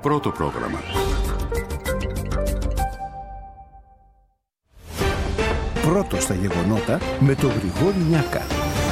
Πρώτο πρόγραμμα. Πρώτο στα γεγονότα με τον Γρηγόρη Νιάκα.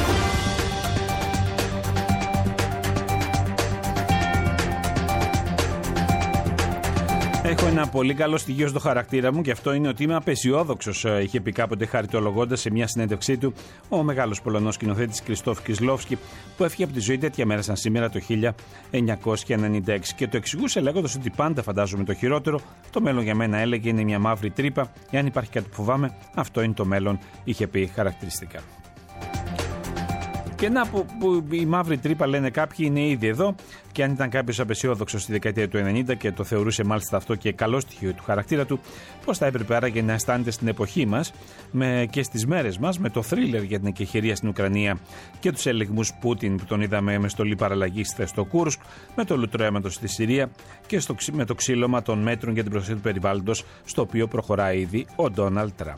Έχω ένα πολύ καλό στοιχείο στο χαρακτήρα μου και αυτό είναι ότι είμαι απεσιόδοξος, είχε πει κάποτε χαριτολογώντας σε μια συνέντευξή του ο μεγάλος Πολωνός σκηνοθέτης Κριστόφ Κισλόφσκι, που έφυγε από τη ζωή τέτοια μέρα σαν σήμερα το 1996 και το εξηγούσε λέγοντας ότι πάντα φαντάζομαι το χειρότερο. Το μέλλον για μένα, έλεγε, είναι μια μαύρη τρύπα. Εάν υπάρχει κάτι που φοβάμαι, αυτό είναι το μέλλον, είχε πει χαρακτηριστικά. Και να που η μαύρη τρύπα, λένε κάποιοι, είναι ήδη εδώ. Και αν ήταν κάποιος απεσιόδοξος στη δεκαετία του 90 και το θεωρούσε μάλιστα αυτό και καλό στοιχείο του χαρακτήρα του, πώς θα έπρεπε άραγε να αισθάνεται στην εποχή μας και στις μέρες μας, με το θρίλερ για την εκεχηρία στην Ουκρανία και τους ελιγμούς Πούτιν που τον είδαμε με στολή παραλλαγής στο Κούρσκ, με το λουτρόαιματο στη Συρία και με το ξύλωμα των μέτρων για την προστασία του περιβάλλοντος, στο οποίο προχωράει ήδη ο Ντόναλντ Τραμπ.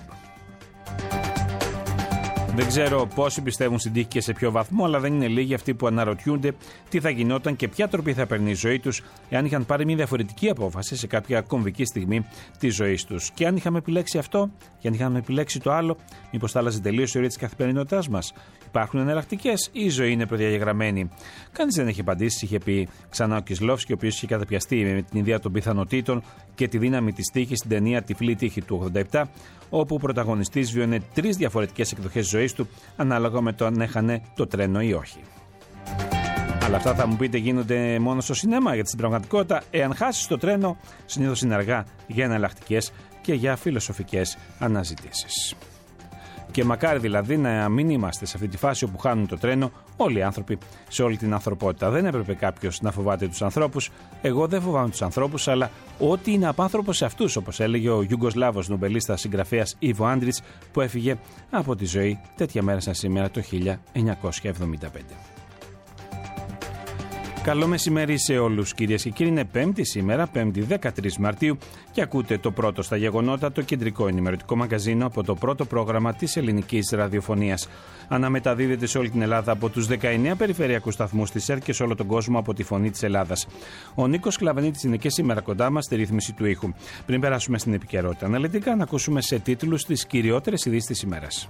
Δεν ξέρω πόσοι πιστεύουν στην τύχη και σε ποιο βαθμό, αλλά δεν είναι λίγοι αυτοί που αναρωτιούνται τι θα γινόταν και ποια τροπή θα παίρνει η ζωή τους εάν είχαν πάρει μια διαφορετική απόφαση σε κάποια κομβική στιγμή της ζωής τους. Και αν είχαμε επιλέξει αυτό, και αν είχαμε επιλέξει το άλλο, μήπως θα άλλαζε τελείως η ορία της καθημερινότητάς μας? Υπάρχουν εναλλακτικές ή η ζωή είναι προδιαγεγραμμένη? Κανείς δεν έχει απαντήσει, είχε πει ξανά ο Κισλόφσκι, ο οποίος είχε καταπιαστεί με την ιδέα των πιθανότητων και τη δύναμη της τύχης στην ταινία Τυφλή Τύχη του 1987, όπου ο πρωταγωνιστής βιώνε 3 διαφορετικές εκδοχές ζωής του, ανάλογα με το αν έχανε το τρένο ή όχι. Αλλά αυτά θα μου πείτε γίνονται μόνο στο σινέμα, γιατί στην πραγματικότητα, εάν χάσεις το τρένο, συνήθως είναι αργά για εναλλακτικές και για φιλοσοφικές αναζητήσεις. Και μακάρι δηλαδή να μην είμαστε σε αυτή τη φάση όπου χάνουν το τρένο όλοι οι άνθρωποι σε όλη την ανθρωπότητα. Δεν έπρεπε κάποιος να φοβάται τους ανθρώπους. Εγώ δεν φοβάμαι τους ανθρώπους, αλλά ό,τι είναι απάνθρωπο σε αυτούς, όπως έλεγε ο Ιουγκοσλάβος νομπελίστας συγγραφέας Ιβο Άντριτς, που έφυγε από τη ζωή τέτοια μέρα σαν σήμερα το 1975. Καλό μεσημέρι σε όλους, κυρίες και κύριοι. Είναι Πέμπτη σήμερα, 5η 13 Μαρτίου, και ακούτε το πρώτο στα γεγονότα, το κεντρικό ενημερωτικό μαγκαζίνο από το πρώτο πρόγραμμα της ελληνικής ραδιοφωνίας. Αναμεταδίδεται σε όλη την Ελλάδα από τους 19 περιφερειακούς σταθμούς της ΕΡΤ και σε όλο τον κόσμο από τη Φωνή της Ελλάδας. Ο Νίκος Κλαβανίτης είναι και σήμερα κοντά μας στη ρύθμιση του ήχου. Πριν περάσουμε στην επικαιρότητα αναλυτικά, να ακούσουμε σε τίτλους τις κυριότερες ειδήσεις της ημέρας.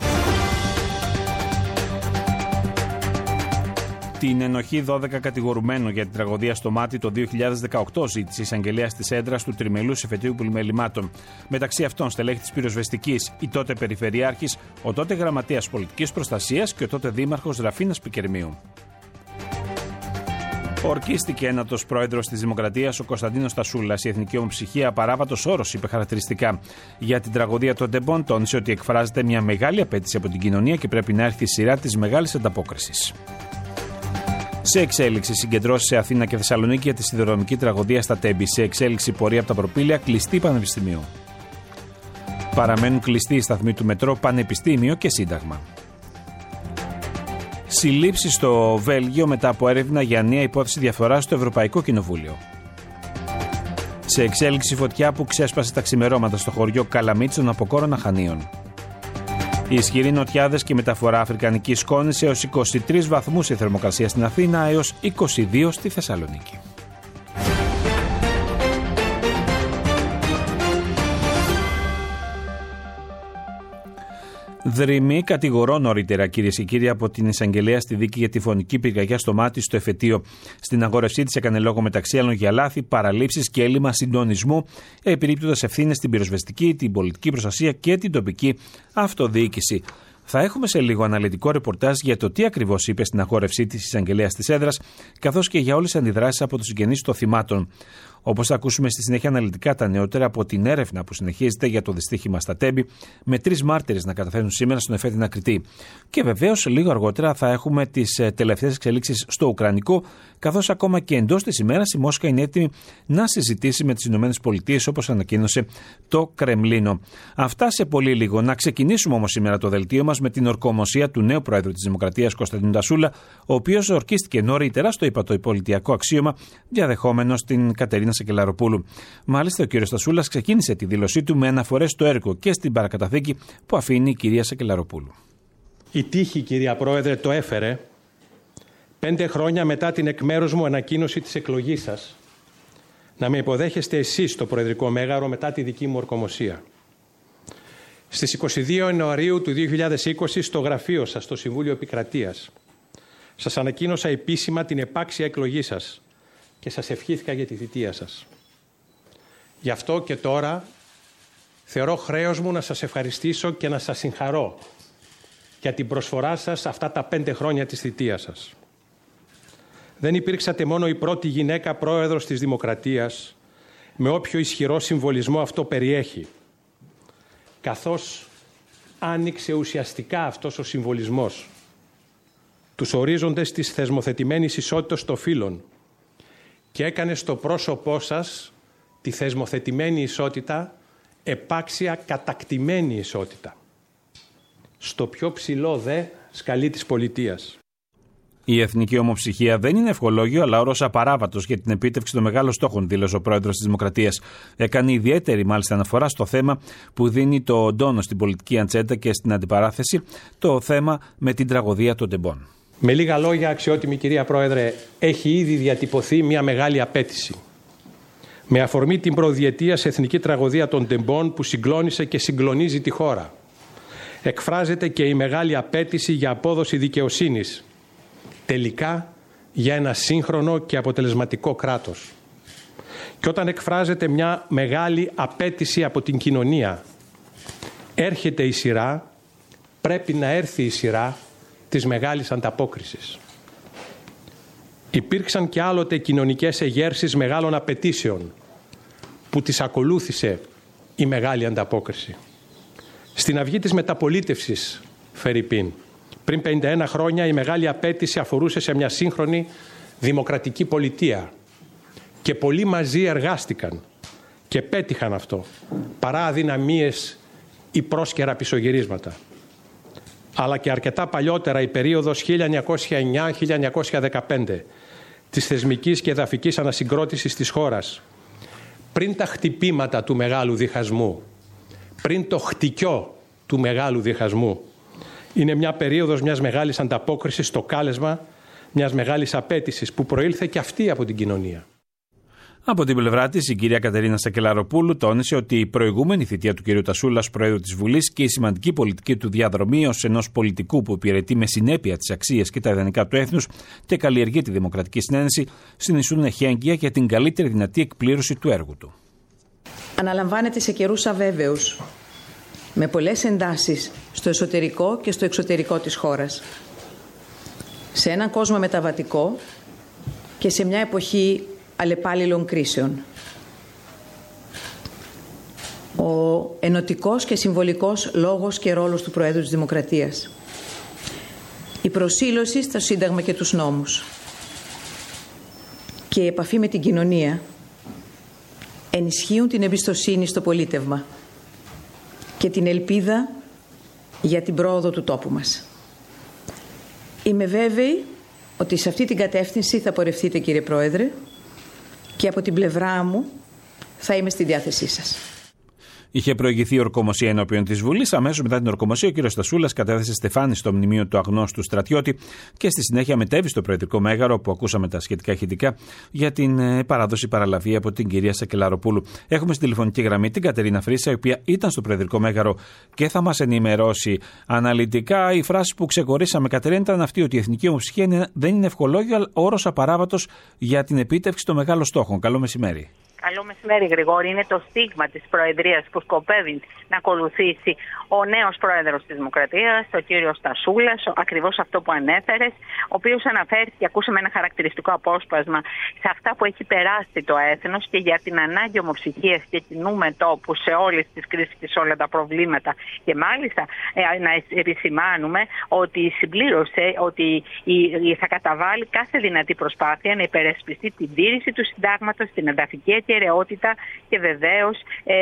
Την ενοχή 12 κατηγορουμένων για την τραγωδία στο Μάτι το 2018 ζήτησε η εισαγγελέα της έδρας του τριμελούς εφετείου πολυμελημάτων. Μεταξύ αυτών στελέχη της πυροσβεστικής, η τότε Περιφερειάρχης, ο τότε Γραμματέας Πολιτικής Προστασίας και ο τότε Δήμαρχος Ραφίνας Πικερμίου. Ορκίστηκε ένατος πρόεδρος της Δημοκρατίας, ο Κωνσταντίνος Τασούλας. Η εθνική ομοψυχία απαράβατος όρος, είπε χαρακτηριστικά. Για την τραγωδία των Ντεμπών τόνισε ότι εκφράζεται μια μεγάλη απέτηση από την κοινωνία και πρέπει να έρθει η σειρά της μεγάλης ανταπόκρισης. Σε εξέλιξη συγκεντρώσεις σε Αθήνα και Θεσσαλονίκη για τη σιδηροδρομική τραγωδία στα Τέμπη. Σε εξέλιξη πορεία από τα Προπήλαια, κλειστή Πανεπιστημίου. Παραμένουν κλειστοί οι σταθμοί του μετρό, Πανεπιστήμιο και Σύνταγμα. Συλλήψεις στο Βέλγιο μετά από έρευνα για νέα υπόθεση διαφθοράς στο Ευρωπαϊκό Κοινοβούλιο. Σε εξέλιξη φωτιά που ξέσπασε τα ξημερώματα στο χωριό Καλαμίτς των Αποκόρων Αχανίων. Οι ισχυροί νοτιάδες και μεταφορά αφρικανικής σκόνης έως 23 βαθμούς η θερμοκρασία στην Αθήνα έως 22 στη Θεσσαλονίκη. Δρυμή κατηγορώ νωρίτερα, κυρίες και κύριοι, από την εισαγγελέα στη δίκη για τη φωνική πυρκαγιά στο Μάτι στο εφετείο. Στην αγόρευσή της έκανε λόγο μεταξύ άλλων για λάθη, παραλήψεις και έλλειμμα συντονισμού, επιρρύπτοντας ευθύνες στην πυροσβεστική, την πολιτική προστασία και την τοπική αυτοδιοίκηση. Θα έχουμε σε λίγο αναλυτικό ρεπορτάζ για το τι ακριβώς είπε στην αγόρευσή της εισαγγελέας της έδρας, καθώς και για όλες τις αντιδράσεις από τους συγγενείς των θυμάτων. Όπως θα ακούσουμε στη συνέχεια αναλυτικά τα νεότερα από την έρευνα που συνεχίζεται για το δυστύχημα στα Τέμπη, με 3 μάρτυρες να καταθέτουν σήμερα στον εφέτεινα Κριτή. Και βεβαίως λίγο αργότερα θα έχουμε τις τελευταίες εξελίξεις στο Ουκρανικό, καθώς ακόμα και εντός της ημέρας η Μόσχα είναι έτοιμη να συζητήσει με τις ΗΠΑ, όπως ανακοίνωσε το Κρεμλίνο. Αυτά σε πολύ λίγο. Να ξεκινήσουμε όμως σήμερα το δελτίο μας με την ορκομοσία του νέου Πρόεδρου της Δημοκρατίας, Κωνσταντίνου Τασούλα, ο οποίος ορκίστηκε νωρίτερα στο υπατοϊπολιτιακό αξίωμα, διαδεχόμενος την Κατερίνα Σακελαροπούλου. Μάλιστα, ο κ. Τασούλας ξεκίνησε τη δήλωσή του με αναφορές στο έργο και στην παρακαταθήκη που αφήνει η κυρία Σακελαροπούλου. Η τύχη, κυρία Πρόεδρε, το έφερε 5 χρόνια μετά την εκ μέρους μου ανακοίνωση της εκλογής σας να με υποδέχεστε εσείς στο Προεδρικό Μέγαρο μετά τη δική μου ορκομοσία. Στις 22 Ιανουαρίου του 2020 στο γραφείο σας, στο Συμβούλιο Επικρατείας, σας ανακοίνωσα επίσημα την επάξια εκλογή σας και σας ευχήθηκα για τη θητεία σας. Γι' αυτό και τώρα θεωρώ χρέος μου να σας ευχαριστήσω και να σας συγχαρώ για την προσφορά σας αυτά τα 5 χρόνια της θητείας σας. Δεν υπήρξατε μόνο η πρώτη γυναίκα πρόεδρος της Δημοκρατίας, με όποιο ισχυρό συμβολισμό αυτό περιέχει, καθώς άνοιξε ουσιαστικά αυτός ο συμβολισμός τους ορίζοντες της θεσμοθετημένης ισότητας των φύλων και έκανε στο πρόσωπό σας τη θεσμοθετημένη ισότητα επάξια κατακτημένη ισότητα, στο πιο ψηλό δε σκαλί της πολιτείας. Η εθνική ομοψυχία δεν είναι ευχολόγιο, αλλά όρος απαράβατος για την επίτευξη των μεγάλων στόχων, δήλωσε ο πρόεδρος της Δημοκρατίας. Έκανε ιδιαίτερη μάλιστα αναφορά στο θέμα που δίνει το τόνο στην πολιτική ατζέντα και στην αντιπαράθεση, το θέμα με την τραγωδία των τεμπών. Με λίγα λόγια, αξιότιμη κυρία Πρόεδρε, έχει ήδη διατυπωθεί μια μεγάλη απέτηση. Με αφορμή την προδιετίας εθνική τραγωδία των τεμπών που συγκλώνησε και συγκλονίζει τη χώρα, εκφράζεται και η μεγάλη απέτηση για απόδοση δικαιοσύνης, τελικά για ένα σύγχρονο και αποτελεσματικό κράτος. Και όταν εκφράζεται μια μεγάλη απέτηση από την κοινωνία, έρχεται η σειρά, πρέπει να έρθει η σειρά της μεγάλης ανταπόκρισης. Υπήρξαν και άλλοτε κοινωνικές εγέρσεις μεγάλων απαιτήσεων που τις ακολούθησε η μεγάλη ανταπόκριση. Στην αυγή της μεταπολίτευσης, φερειπίν, πριν 51 χρόνια η μεγάλη απέτηση αφορούσε σε μια σύγχρονη δημοκρατική πολιτεία και πολλοί μαζί εργάστηκαν και πέτυχαν αυτό, παρά αδυναμίες ή πρόσκαιρα πισωγυρίσματα. Αλλά και αρκετά παλιότερα η περίοδος 1909-1915 της θεσμικής και εδαφικής ανασυγκρότησης της χώρας, πριν τα χτυπήματα του μεγάλου διχασμού, πριν το χτυκιό του μεγάλου διχασμού, είναι μια περίοδος μιας μεγάλης ανταπόκρισης στο κάλεσμα μιας μεγάλης απέτησης που προήλθε και αυτή από την κοινωνία. Από την πλευρά της, η κυρία Κατερίνα Σακελαροπούλου τόνισε ότι η προηγούμενη θητεία του κ. Τασούλα ως Προέδρου της Βουλής και η σημαντική πολιτική του διαδρομή ως ενός πολιτικού που υπηρετεί με συνέπεια τις αξίες και τα ιδανικά του έθνους και καλλιεργεί τη δημοκρατική συνένεση, συνιστούν εχέγγυα για την καλύτερη δυνατή εκπλήρωση του έργου του. Αναλαμβάνεται σε καιρούς αβέβαιους, με πολλές εντάσεις στο εσωτερικό και στο εξωτερικό της χώρας. Σε έναν κόσμο μεταβατικό και σε μια εποχή αλλεπάλληλων κρίσεων. Ο ενωτικός και συμβολικός λόγος και ρόλος του Προέδρου της Δημοκρατίας. Η προσήλωση στο Σύνταγμα και τους νόμους. Και η επαφή με την κοινωνία ενισχύουν την εμπιστοσύνη στο πολίτευμα και την ελπίδα για την πρόοδο του τόπου μας. Είμαι βέβαιη ότι σε αυτή την κατεύθυνση θα πορευτείτε, κύριε Πρόεδρε, και από την πλευρά μου θα είμαι στη διάθεσή σας. Είχε προηγηθεί η ορκομοσία ενώπιον της Βουλής. Αμέσως μετά την ορκομοσία, ο κ. Στασούλας κατέθεσε στεφάνι στο μνημείο του αγνώστου στρατιώτη και στη συνέχεια μετέβη στο Προεδρικό Μέγαρο, που ακούσαμε τα σχετικά ηχητικά, για την παράδοση παραλαβή από την κυρία Σακελαροπούλου. Έχουμε στην τηλεφωνική γραμμή την Κατερίνα Φρύσα, η οποία ήταν στο Προεδρικό Μέγαρο και θα μας ενημερώσει αναλυτικά. Η φράση που ξεκορίσαμε, Κατερίνα, ήταν αυτή, ότι η εθνική ομοψυχία δεν είναι ευχολόγιο, αλλά όρος απαράβατος για την επίτευξη των μεγάλων στόχων. Καλό μεσημέρι. Καλό μεσημέρι, Γρηγόρη. Είναι το στίγμα της Προεδρίας που σκοπεύει να ακολουθήσει ο νέος Πρόεδρος της Δημοκρατίας, ο κύριος Στασούλας, ακριβώς αυτό που ανέφερες, ο οποίος αναφέρθηκε, ακούσαμε ένα χαρακτηριστικό απόσπασμα, σε αυτά που έχει περάσει το έθνος και για την ανάγκη ομοψυχίας και κοινού μετώπου σε όλες τις κρίσεις και σε όλα τα προβλήματα. Και μάλιστα να επισημάνουμε ότι συμπλήρωσε ότι θα καταβάλει κάθε δυνατή προσπάθεια να υπερασπιστεί την τήρηση του συντάγματος, την εδαφική ακεραιότητα και βεβαίως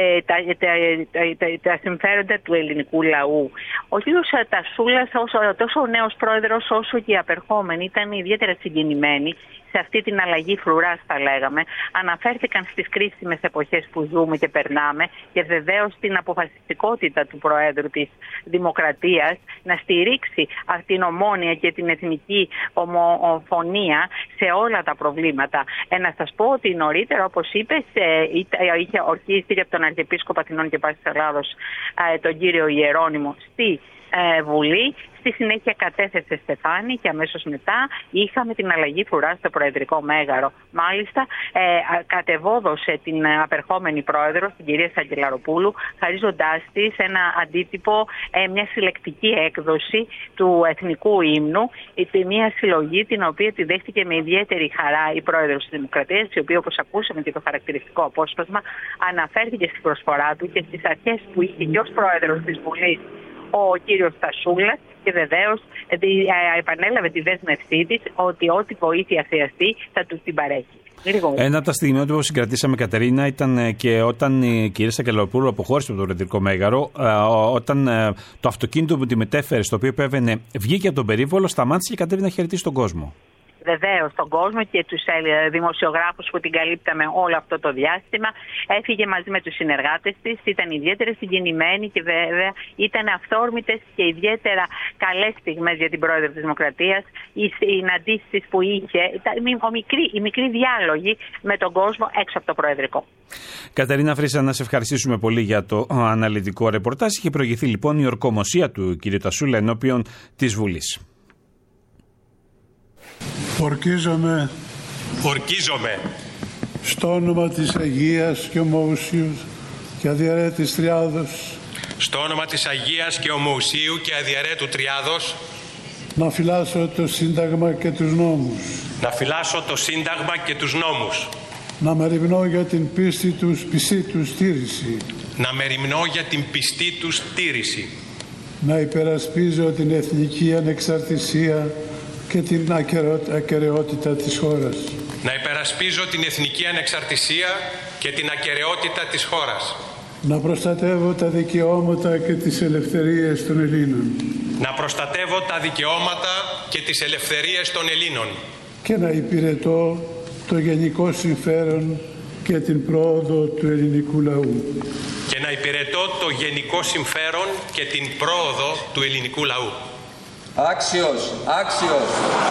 τα συμφέροντα του ελληνικού λαού. Ο κ. Τασούλας, τόσο ο νέος πρόεδρος όσο και οι απερχόμενοι, ήταν ιδιαίτερα συγκινημένοι σε αυτή την αλλαγή φρουράς, θα λέγαμε. Αναφέρθηκαν στις κρίσιμες εποχές που ζούμε και περνάμε και βεβαίως την αποφασιστικότητα του Προέδρου της Δημοκρατίας να στηρίξει την ομόνοια και την εθνική ομοφωνία σε όλα τα προβλήματα. Να σας πω ότι νωρίτερα, όπως είπες, χθες είχε ορκίστηκε από τον Αρχιεπίσκοπο Αθηνών και Πάσης Ελλάδος, τον κύριο Ιερώνυμο, στη Βουλή. Στη συνέχεια κατέθεσε στεφάνι και αμέσως μετά είχαμε την αλλαγή φρουρά στο Προεδρικό Μέγαρο. Μάλιστα, κατεβόδωσε την απερχόμενη πρόεδρο, την κυρία Σαγγελαροπούλου, χαρίζοντάς της ένα αντίτυπο, μια συλλεκτική έκδοση του Εθνικού Ύμνου, μια συλλογή την οποία τη δέχτηκε με ιδιαίτερη χαρά η πρόεδρος της Δημοκρατίας, η οποία, όπως ακούσαμε και το χαρακτηριστικό απόσπασμα, αναφέρθηκε στην προσφορά του και στις αρχές που είχε και ως πρόεδρος της Βουλής ο κύριος Στασούλας, και βεβαίως επανέλαβε τη δέσμευσή της ότι ό,τι βοήθεια χρειαστεί θα του την παρέχει. Ένα από τα στιγμιότυπα που συγκρατήσαμε, Κατερίνα, ήταν και όταν η κυρία Σακελαροπούλου αποχώρησε από το Προεδρικό Μέγαρο, όταν το αυτοκίνητο που τη μετέφερε, στο οποίο επέβαινε, βγήκε από τον περίβολο, σταμάτησε και κατέβηκε να χαιρετήσει τον κόσμο. Βεβαίως τον κόσμο και τους δημοσιογράφους που την καλύπταμε όλο αυτό το διάστημα. Έφυγε μαζί με τους συνεργάτες της, ήταν ιδιαίτερα συγκινημένη και βέβαια ήταν αυθόρμητες και ιδιαίτερα καλές στιγμές για την πρόεδρο της Δημοκρατίας. Οι συναντήσεις που είχε, οι μικροί διάλογοι με τον κόσμο έξω από το Προεδρικό. Κατερίνα Φρύσα, να σε ευχαριστήσουμε πολύ για το αναλυτικό ρεπορτάζ. Είχε προηγηθεί λοιπόν η ορκομοσία του κ. Τασούλα ενώπιον της Βουλής. Ορκίζομαι στο όνομα της Αγίας και Ομοουσίου και Αδιαρέτης Τριάδος, στο όνομα της Αγίας και Ομοουσίου και Αδιαρέτου Τριάδος, να φυλάσσω το Σύνταγμα και τους νόμους, να φυλάσσω το Σύνταγμα και τους νόμους, να μεριμνώ για την πιστή τους στήρηση, να μεριμνώ για την πιστή τους στήρηση, να υπερασπίζω την εθνική ανεξαρτησία και την ακεραιότητα της χώρας, να υπερασπίζω την εθνική ανεξαρτησία και την ακεραιότητα της χώρας, να προστατεύω τα δικαιώματα και τις ελευθερίες των Ελλήνων, να προστατεύω τα δικαιώματα και τις ελευθερίες των Ελλήνων και να υπηρετώ το γενικό συμφέρον και την πρόοδο του ελληνικού λαού. Και να υπηρετώ το γενικό συμφέρον και την πρόοδο του ελληνικού λαού. Άξιος, άξιος.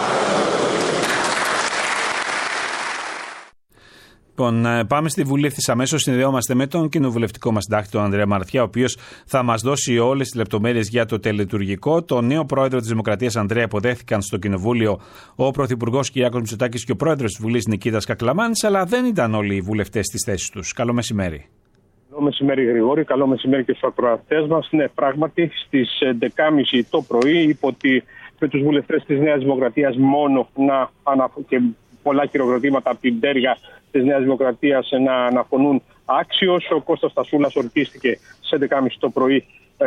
Λοιπόν, πάμε στη Βουλή ευθύς αμέσως. Συνδεόμαστε με τον κοινοβουλευτικό μας συντάκτη, τον Ανδρέα Μαρθιά, ο οποίος θα μας δώσει όλες τις λεπτομέρειες για το τελετουργικό. Το νέο πρόεδρο της Δημοκρατίας, Ανδρέα, υποδέχθηκαν στο Κοινοβούλιο ο Πρωθυπουργός Κυριάκος Μητσοτάκης και ο πρόεδρος της Βουλής, Νικήτας Κακλαμάνης, αλλά δεν ήταν όλοι οι βουλευτές στις θέσεις τους. Καλό μεσημέρι. Καλό μεσημέρι, Γρηγόρη. Καλό μεσημέρι και στους ακροατές μας. Ναι, πράγματι, στις 11.30 το πρωί είπε ότι με τους βουλευτές της Νέας Δημοκρατίας μόνο και πολλά χειροκροτήματα από την πτέρυγα της Νέας Δημοκρατίας να αναφωνούν άξιος. Ο Κώστας Τασούλας ορκίστηκε στις 11.30 το πρωί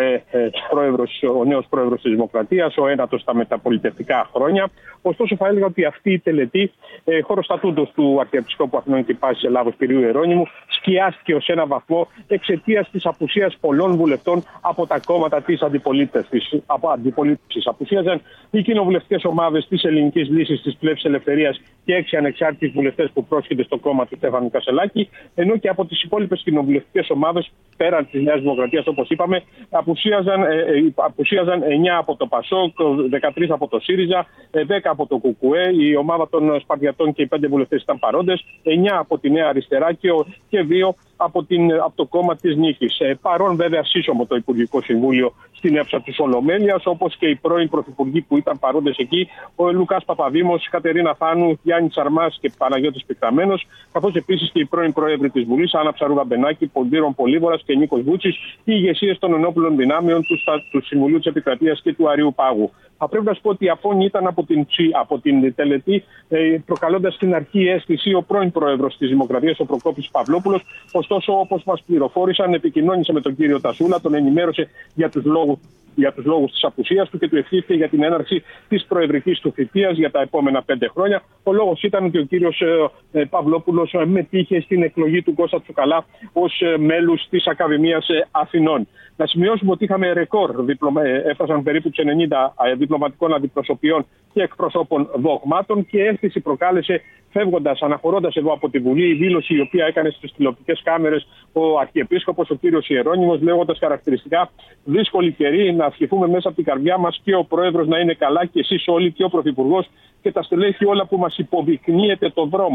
ο νέος πρόεδρος της Δημοκρατίας, ο ένατος στα μεταπολιτευτικά χρόνια. Ωστόσο, θα έλεγα ότι αυτή η τελετή, χωροστατούντος του Αρχιεπισκόπου Αθηνών και Πάσης Ελλάδος κ. Ιερώνυμου, σκιάστηκε ως ένα βαθμό εξαιτίας της απουσίας πολλών βουλευτών από τα κόμματα της αντιπολίτευσης. Απουσίαζαν οι κοινοβουλευτικές ομάδες της Ελληνικής Λύσης, της Πλεύσης Ελευθερίας και 6 ανεξάρτητοι βουλευτές που πρόσχεται στο κόμμα του Στέφανου Κασελάκη, ενώ και από τις υπόλοιπες κοινοβουλευτικές ομάδες πέραν της Νέας Δημοκρατίας, όπως είπαμε, απουσίαζαν 9 από το ΠΑΣΟΚ, 13 από το ΣΥΡΙΖΑ, 10 από το ΚΚΕ, η ομάδα των Σπαρτιατών και οι 5 βουλευτές ήταν παρόντες, 9 από τη Νέα Αριστερά και 2 από το κόμμα της Νίκης. Παρόν βέβαια σύσσωμο το Υπουργικό Συμβούλιο στην αίθουσα της Ολομέλειας, όπως και οι πρώην πρωθυπουργοί που ήταν παρόντες εκεί, ο Λουκάς Παπαδήμος, Κατερίνα Θάνου, Γιάννης Σαρμάς και Παναγιώτης Πικραμένος, καθώς επίσης και οι πρώην πρόεδροι της Βουλής, Άννα Ψαρούδα Μπενάκη, Πολύδωρον Πολύβορας και Νίκος Βούτσης, οι ηγεσίες των ενόπλων δυνάμεων του Συμβουλίου της Επικρατείας και του Αριού Πάγου. Θα πρέπει να σου πω ότι η αφώνη ήταν από την τελετή, προκαλώντας στην αρχή αίσθηση ο πρώην πρόεδρος της Δημοκρατίας, ο Προκόπης Παυλόπουλος. Ωστόσο, όπως μας πληροφόρησαν, επικοινώνησε με τον κύριο Τασούλα, τον ενημέρωσε για τους λόγους της απουσίας του και του ευχήθηκε για την έναρξη της προεδρικής του θητείας για τα επόμενα 5 χρόνια. Ο λόγος ήταν ότι ο κύριος Παυλόπουλος μετήχε στην εκλογή του Κώστα Τσουκαλά ως μέλους της Ακαδημίας Αθηνών. Να σημειώσουμε ότι είχαμε ρεκόρ, έφτασαν περίπου τους 90 διπλωματικών αντιπροσωπιών και εκπροσώπων δογμάτων και αίσθηση προκάλεσε, φεύγοντας, αναχωρώντας εδώ από τη Βουλή, η δήλωση η οποία έκανε στις τηλεοπτικές κάμερες ο Αρχιεπίσκοπος, ο κύριος Ιερώνυμος, λέγοντας χαρακτηριστικά: δύσκολη καιρή, να ευχηθούμε μέσα από την καρδιά μας και ο Πρόεδρος να είναι καλά και εσείς όλοι και ο Πρωθυπουργός και τα στελέχη όλα που μας υποδεικνύεται το δρόμο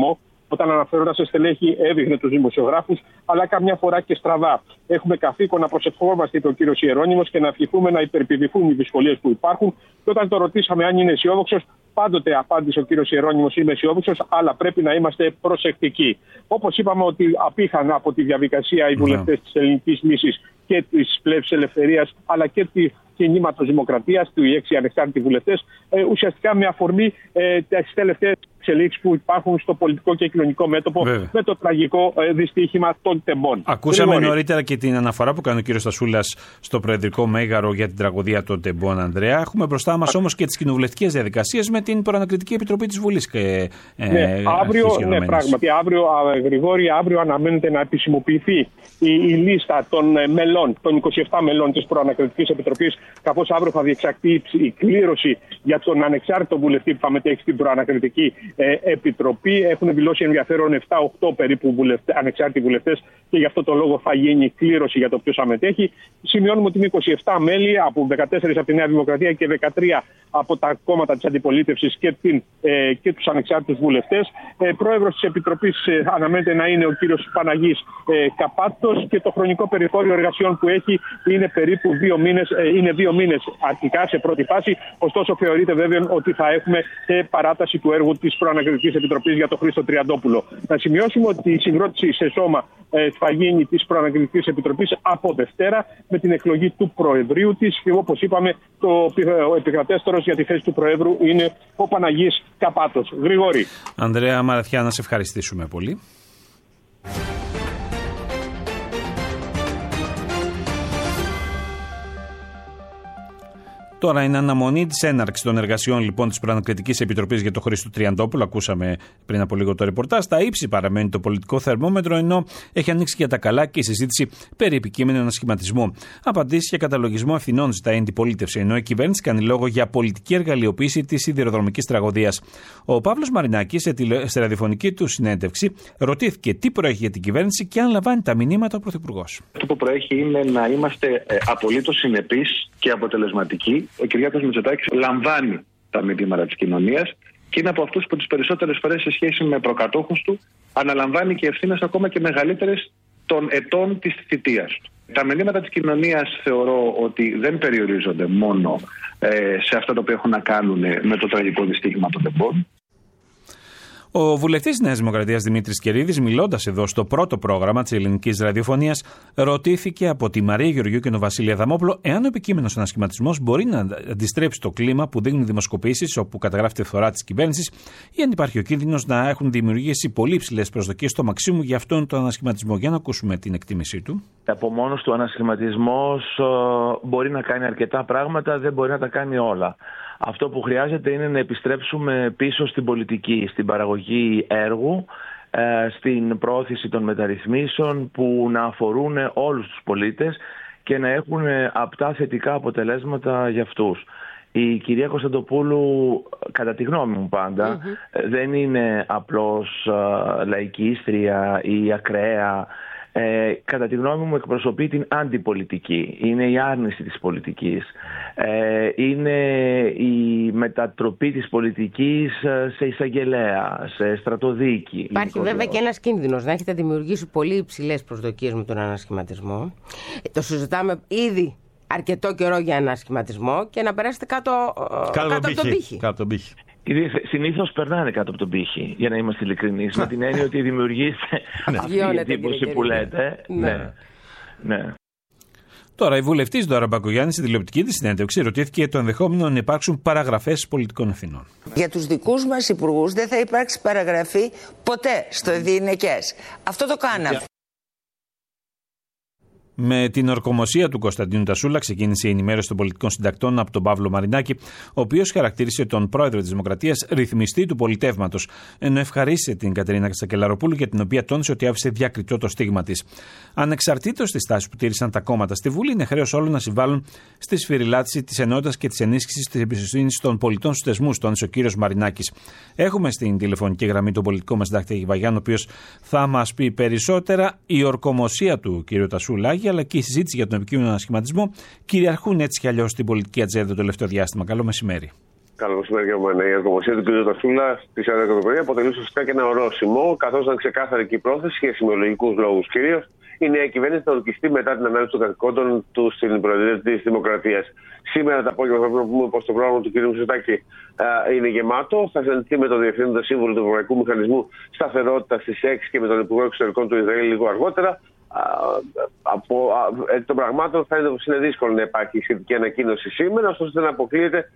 όταν αναφέρονταν σε στελέχη έδειχνε τους δημοσιογράφους, αλλά καμιά φορά και στραβά. Έχουμε καθήκον να προσευχόμαστε, είπε ο κύριος Ιερώνυμος, και να ευχηθούμε να υπερπηδηθούν οι δυσκολίες που υπάρχουν. Και όταν το ρωτήσαμε αν είναι αισιόδοξος, πάντοτε απάντησε ο κύριος Ιερώνυμος: είμαι αισιόδοξος, αλλά πρέπει να είμαστε προσεκτικοί. Όπως είπαμε, ότι απήχαν από τη διαδικασία οι βουλευτές της Ελληνικής Λύσης και της Πλεύσης Ελευθερίας, αλλά και του κινήματος Δημοκρατίας, του οι 6 ανεξάρτητοι βουλευτές, ουσιαστικά με αφορμή τις τελευταίες εξελίξεις που υπάρχουν στο πολιτικό και κοινωνικό μέτωπο, με το τραγικό δυστύχημα των τεμπών. Ακούσαμε νωρίτερα και την αναφορά που κάνει ο κύριος Στασούλας στο Προεδρικό Μέγαρο για την τραγωδία των τεμπών, Ανδρέα. Έχουμε μπροστά μας όμως και τις κοινοβουλευτικές διαδικασίες με την Προανακριτική Επιτροπή της Βουλής. Πράγματι, Γρηγόρη, αύριο αναμένεται να επισημοποιηθεί η λίστα των μελών, των 27 μελών της Προανακριτικής Επιτροπής, καθώς αύριο θα διεξαχθεί η κλήρωση για τον ανεξάρτητο βουλευτή που θα μετέχει στην Προανακριτική Επιτροπή. Έχουν δηλώσει ενδιαφέρον 7-8 περίπου ανεξάρτητοι βουλευτές και γι' αυτό το λόγο θα γίνει κλήρωση για το ποιος θα μετέχει. Σημειώνουμε ότι είναι 27 μέλη, από 14 από τη Νέα Δημοκρατία και 13 από τα κόμματα της αντιπολίτευσης και τους ανεξάρτητους βουλευτές. Πρόεδρος της Επιτροπής αναμένεται να είναι ο κύριος Παναγής Καπάτος και το χρονικό περιθώριο εργασιών που έχει είναι περίπου 2 μήνες. Είναι 2 μήνες αρχικά σε πρώτη φάση, ωστόσο θεωρείται βέβαια ότι θα έχουμε παράταση του έργου της Προανακριτικής Επιτροπής για τον Χρήστο Τριαντόπουλο. Να σημειώσουμε ότι η συγκρότηση σε σώμα θα γίνει της Προανακριτικής Επιτροπής από Δευτέρα με την εκλογή του Προεδρείου της και όπως είπαμε ο επικρατέστερος για τη θέση του Προέδρου είναι ο Παναγής Καπάτος. Γρηγόρη. Ανδρέα Μαραθιά, να σε ευχαριστήσουμε πολύ. Τώρα είναι αναμονή της έναρξης των εργασιών λοιπόν της Προανακριτικής Επιτροπής για τον Χρήστο Τριαντόπουλο. Ακούσαμε πριν από λίγο το ρεπορτάζ. Στα ύψη παραμένει το πολιτικό θερμόμετρο, ενώ έχει ανοίξει για τα καλά και η συζήτηση περί επικείμενου ανασχηματισμού. Απαντήσεις και καταλογισμό ευθυνών ζητάει η αντιπολίτευση, ενώ η κυβέρνηση κάνει λόγο για πολιτική εργαλειοποίηση της σιδηροδρομικής τραγωδίας. Ο Παύλος Μαρινάκης, στη ραδιοφωνική του συνέντευξη, ρωτήθηκε τι προέχει για την κυβέρνηση και αν λαμβάνει τα μηνύματα ο Πρωθυπουργός. Αυτό που προέχει είναι να είμαστε απολύτως συνεπείς και αποτελεσματικοί. Ο Κυριάκος Μητσοτάκης λαμβάνει τα μηνύματα της κοινωνίας και είναι από αυτούς που τις περισσότερες φορές σε σχέση με προκατόχους του αναλαμβάνει και ευθύνες ακόμα και μεγαλύτερες των ετών της θητείας του. Τα μηνύματα της κοινωνίας θεωρώ ότι δεν περιορίζονται μόνο σε αυτά τα οποία έχουν να κάνουν με το τραγικό δυστύχημα των τεμπών. Ο βουλευτής της Νέας Δημοκρατίας Δημήτρης Κερίδης, μιλώντας εδώ στο πρώτο πρόγραμμα της ελληνικής ραδιοφωνίας, ρωτήθηκε από τη Μαρία Γεωργιού και τον Βασίλη Αδαμόπουλο εάν ο επικείμενος ανασχηματισμός μπορεί να αντιστρέψει το κλίμα που δείχνουν δημοσκοπήσεις όπου καταγράφεται φθορά της κυβέρνησης ή αν υπάρχει ο κίνδυνος να έχουν δημιουργήσει πολύ υψηλές προσδοκίες στο Μαξίμου για αυτόν τον ανασχηματισμό. Για να ακούσουμε την εκτίμησή του. Από μόνος του ανασχηματισμός μπορεί να κάνει αρκετά πράγματα, δεν μπορεί να τα κάνει όλα. Αυτό που χρειάζεται είναι να επιστρέψουμε πίσω στην πολιτική, στην παραγωγή έργου, στην προώθηση των μεταρρυθμίσεων που να αφορούν όλους τους πολίτες και να έχουν απτά θετικά αποτελέσματα για αυτούς. Η κυρία Κωνσταντοπούλου, κατά τη γνώμη μου πάντα, δεν είναι απλώς λαϊκίστρια ή ακραία. Κατά τη γνώμη μου εκπροσωπεί την αντιπολιτική, είναι η άρνηση της πολιτικής, είναι η μετατροπή της πολιτικής σε εισαγγελέα, σε στρατοδίκη. Υπάρχει βέβαια και ένας κίνδυνος να έχετε δημιουργήσει πολύ υψηλές προσδοκίες με τον ανασχηματισμό. Το συζητάμε ήδη αρκετό καιρό για ανασχηματισμό και να περάσετε κάτω από τον πύχη. Συνήθως περνάνε κάτω από τον πύχη, για να είμαστε ειλικρινείς, με την έννοια ότι δημιουργείται αυτή η εντύπωση που λέτε. Ναι. Τώρα, η βουλευτής Δώρα Μπακογιάννη στη τηλεοπτική της συνέντευξη ρωτήθηκε για το ενδεχόμενο να υπάρξουν παραγραφές πολιτικών ευθυνών. Για τους δικούς μας υπουργούς δεν θα υπάρξει παραγραφή ποτέ στο διηνεκές. Αυτό το κάναμε. Με την ορκομοσία του Κωνσταντίνου Τασούλα ξεκίνησε η ενημέρωση των πολιτικών συντακτών από τον Παύλο Μαρινάκη, ο οποίος χαρακτήρισε τον πρόεδρο της Δημοκρατίας ρυθμιστή του πολιτεύματος, ενώ ευχαρίστησε την Κατερίνα Σακελαροπούλου, για την οποία τόνισε ότι άφησε διακριτό το στίγμα της. Ανεξαρτήτως της τάσης που τήρησαν τα κόμματα στη Βουλή, είναι χρέος όλων να συμβάλλουν στη σφυριλάτηση της ενότητας και της ενίσχυσης της εμπιστοσύνης των πολιτών στους θεσμούς, τόνισε ο κύριος Μαρινάκης. Έχουμε στην τηλεφωνική γραμμή τον πολιτικό μας συντάκτη Αγιβαγιάννη, ο οποίος θα μας πει περισσότερα. Η ορκομοσία του κύριου Τασούλα, αλλά και η συζήτηση για τον επικείμενο ανασχηματισμό κυριαρχούν έτσι κι αλλιώς στην πολιτική ατζέντα το τελευταίο διάστημα. Καλό μεσημέρι. Καλό μεσημέρι, κύριε. Η αρκομοσία του κ. Τασούλα στη 40 το πρωί αποτελεί ουσιαστικά και ένα ορόσημο, καθώς ήταν ξεκάθαρη και η πρόθεση και σημειολογικούς λόγους κυρίως η νέα κυβέρνηση θα ορκιστεί μετά την ανάλυση των καθηκόντων του στην Προεδρία της Δημοκρατίας. Σήμερα το απόγευμα θα πούμε πως το πρόγραμμα του κ. Μητσοτάκη είναι γεμάτο. Θα συναντηθεί με τον Διευθύνοντα Σύμβουλο του Ευρωπαϊκού Μηχανισμού Σταθερότητας στις 6 και με τον Υπουργό Εξωτερικών του Ισραήλ λίγο αργότερα. Εκ των πραγμάτων φαίνεται πως είναι δύσκολο να υπάρχει σχετική ανακοίνωση σήμερα, ωστόσο δεν αποκλείεται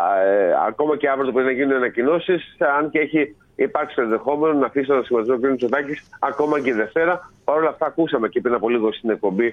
ακόμα και αύριο το πρωί να γίνουν ανακοινώσεις, αν και έχει υπάρξει το ενδεχόμενο να αφήσει τον ανασχηματισμό κ. Μητσοτάκης ακόμα και Δευτέρα. Παρ' όλα αυτά, ακούσαμε και πριν από λίγο στην εκπομπή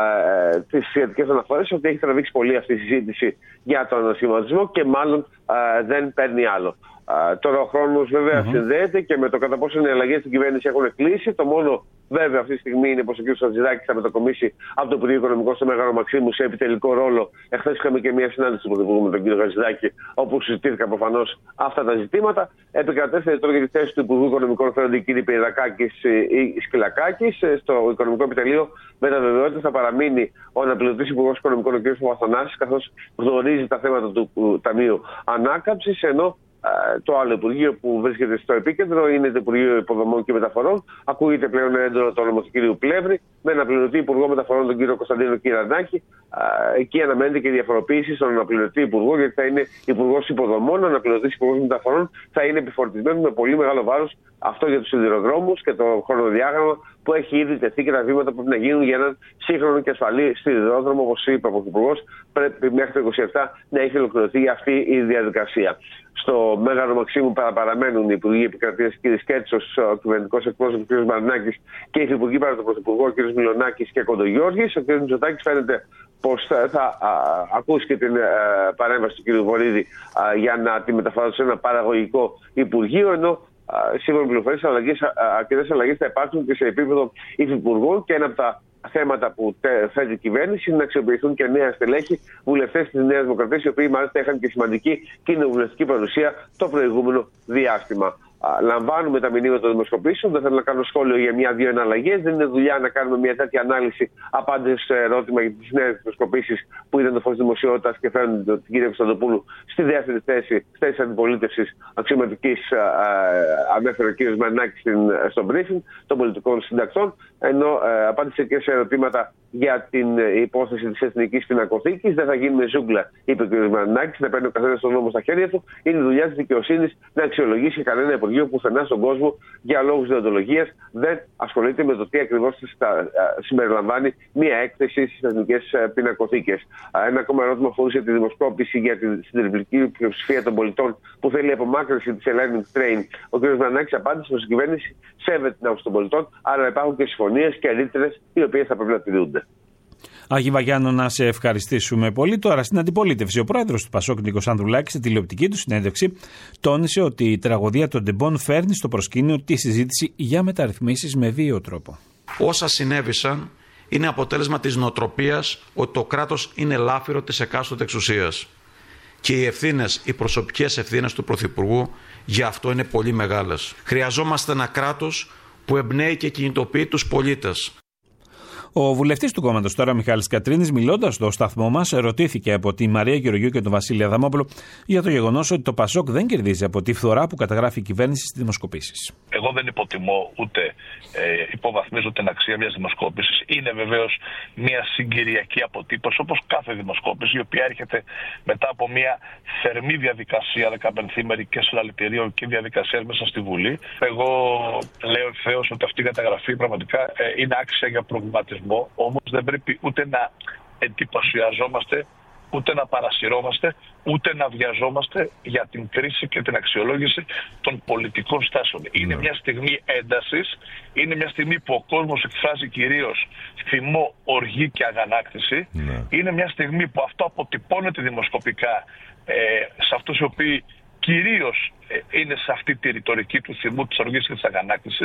τις σχετικές αναφορές ότι έχει τραβήξει πολύ αυτή η συζήτηση για τον ανασχηματισμό και μάλλον δεν παίρνει άλλο. Τώρα ο χρόνος βέβαια συνδέεται και με το κατά πόσο οι αλλαγές στην κυβέρνηση έχουν κλείσει. Το μόνο βέβαια αυτή τη στιγμή είναι πως ο κ. Χατζηδάκης θα μετακομίσει από το Υπουργείο Οικονομικών στο Μέγαρο Μαξίμου σε επιτελικό ρόλο. Εχθές είχαμε και μια συνάντηση του Πρωθυπουργού με τον κ. Χατζηδάκη, όπου συζητήθηκαν προφανώς αυτά τα ζητήματα. Επικρατέστερε τώρα για τη θέση του Υπουργού Οικονομικών φαίνονται οι κ. Πυριακάκης ή Σκυλακάκης. Στο Οικονομικό Επιτελείο με τα βεβαιότητα θα παραμείνει ο αναπληρωτής Υπουργός Οικονομικών, ο κ. Παπαθανάσης, καθώς γνωρίζει τα θέματα του Ταμείου Ανάκαμψης, ενώ το άλλο Υπουργείο που βρίσκεται στο επίκεντρο είναι το Υπουργείο Υποδομών και Μεταφορών. Ακούγεται πλέον έντονο το όνομα του κ. Πλεύρη, με αναπληρωτή Υπουργό Μεταφορών τον κ. Κωνσταντίνο Κυρανάκη. Εκεί αναμένεται και διαφοροποίηση στον αναπληρωτή Υπουργό, γιατί θα είναι Υπουργός Υποδομών. Ο αναπληρωτής Υπουργός Μεταφορών θα είναι επιφορτισμένο με πολύ μεγάλο βάρος αυτό για τους σιδηροδρόμους και το χρονοδιάγραμμα που έχει ήδη τεθεί και τα βήματα που πρέπει να γίνουν για έναν σύγχρονο και ασφαλή σιδηρόδρομο, όπως είπε ο Πρωθυπουργός. Πρέπει μέχρι το 2027 να έχει ολοκληρωθεί αυτή η διαδικασία. Στο Μέγαρο Μαξίμου παραμένουν οι Υπουργοί Επικρατείας κ. Σκέτσος, ο κυβερνητικός εκπρόσωπος κ. Μαρινάκης και οι Υφυπουργοί παρά τον Πρωθυπουργό κ. Μιλονάκης και Κοντογιώργης. Ο κ. Μητσοτάκης φαίνεται πως θα ακούσει και την παρέμβαση του κ. Βορίδη για να τη μεταφράσει σε ένα παραγωγικό Υπουργείο, ενώ σύμφωνα με πληροφορίες αρκετές αλλαγές θα υπάρχουν και σε επίπεδο υφυπουργών, και ένα από τα θέματα που θέτει η κυβέρνηση είναι να αξιοποιηθούν και νέα στελέχη, βουλευτές της Νέας Δημοκρατίας, οι οποίοι μάλιστα είχαν και σημαντική κοινοβουλευτική παρουσία το προηγούμενο διάστημα. Λαμβάνουμε τα μηνύματα των δημοσκοπήσεων. Δεν θέλω να κάνω σχόλιο για μια-δύο εναλλαγές. Δεν είναι δουλειά να κάνουμε μια τέτοια ανάλυση απάντηση σε ερώτημα για τις νέες δημοσκοπήσεις που ήταν το φως δημοσιότητας και φέρνουν την κυρία Κωνσταντοπούλου στη δεύτερη θέση αντιπολίτευσης αξιωματικής, ανέφερε ο κ. Μαρινάκης στο briefing των πολιτικών συντακτών. Ενώ απάντησε και σε ερωτήματα για την υπόθεση της Εθνικής Πινακοθήκης. Δεν θα γίνουμε ζούγκλα, είπε ο κ. Μαρινάκης, να παίρνει ο καθένας τον νόμο στα χέρια του. Είναι η δουλειά της δικαιοσύνης να αξιολογήσει κανένα Υπουργείο πουθενά στον κόσμο για λόγους δεοντολογίας δεν ασχολείται με το τι ακριβώς συμπεριλαμβάνει μία έκθεση στις Εθνικές Πινακοθήκες. Ένα ακόμα ερώτημα αφορούσε τη δημοσκόπηση για την συντριπτική πλειοψηφία των πολιτών που θέλει η απομάκρυνση της Hellenic Train. Ο κ. Μαρινάκης απάντησε πως η κυβέρνηση σέβεται την άποψη των πολιτών, άρα υπάρχουν και συμφωνίες και ρήτρες οι οποίες θα πρέπει να τηρούνται. Άγι Βαγιάννο, να σε ευχαριστήσουμε πολύ. Τώρα στην αντιπολίτευση, ο πρόεδρος του Πασόκ, Νίκος Ανδρουλάκης, στη τηλεοπτική του συνέντευξη, τόνισε ότι η τραγωδία των τεμπών φέρνει στο προσκήνιο τη συζήτηση για μεταρρυθμίσεις με βίαιο τρόπο. Όσα συνέβησαν είναι αποτέλεσμα της νοοτροπίας ότι το κράτος είναι λάφυρο της εκάστοτε εξουσίας. Και οι ευθύνες, οι προσωπικές ευθύνες του Πρωθυπουργού για αυτό είναι πολύ μεγάλες. Χρειαζόμαστε ένα κράτος που εμπνέει και κινητοποιεί τους πολίτες. Ο βουλευτής του κόμματος τώρα, Μιχάλης Κατρίνης, μιλώντας στο σταθμό μας, ερωτήθηκε από τη Μαρία Γεωργιού και τον Βασίλη Αδαμόπουλο για το γεγονός ότι το Πασόκ δεν κερδίζει από τη φθορά που καταγράφει η κυβέρνηση στις δημοσκοπήσεις. Εγώ δεν υποτιμώ ούτε υποβαθμίζω την αξία μιας δημοσκόπησης. Είναι βεβαίως μια συγκυριακή αποτύπωση, όπως κάθε δημοσκόπηση, η οποία έρχεται μετά από μια θερμή διαδικασία 15ημερη και συλλαλητηρίων διαδικασίας μέσα στη Βουλή. Εγώ λέω ευθέως ότι αυτή η καταγραφή πραγματικά είναι άξια για προβληματισμό, όμως δεν πρέπει ούτε να εντυπωσιαζόμαστε, ούτε να παρασυρώμαστε, ούτε να βιαζόμαστε για την κρίση και την αξιολόγηση των πολιτικών στάσεων. Είναι μια στιγμή έντασης, είναι μια στιγμή που ο κόσμος εκφράζει κυρίως θυμό, οργή και αγανάκτηση. Είναι μια στιγμή που αυτό αποτυπώνεται δημοσκοπικά σε αυτούς οι οποίοι κυρίως είναι σε αυτή τη ρητορική του θυμού, της οργής και της αγανάκτησης.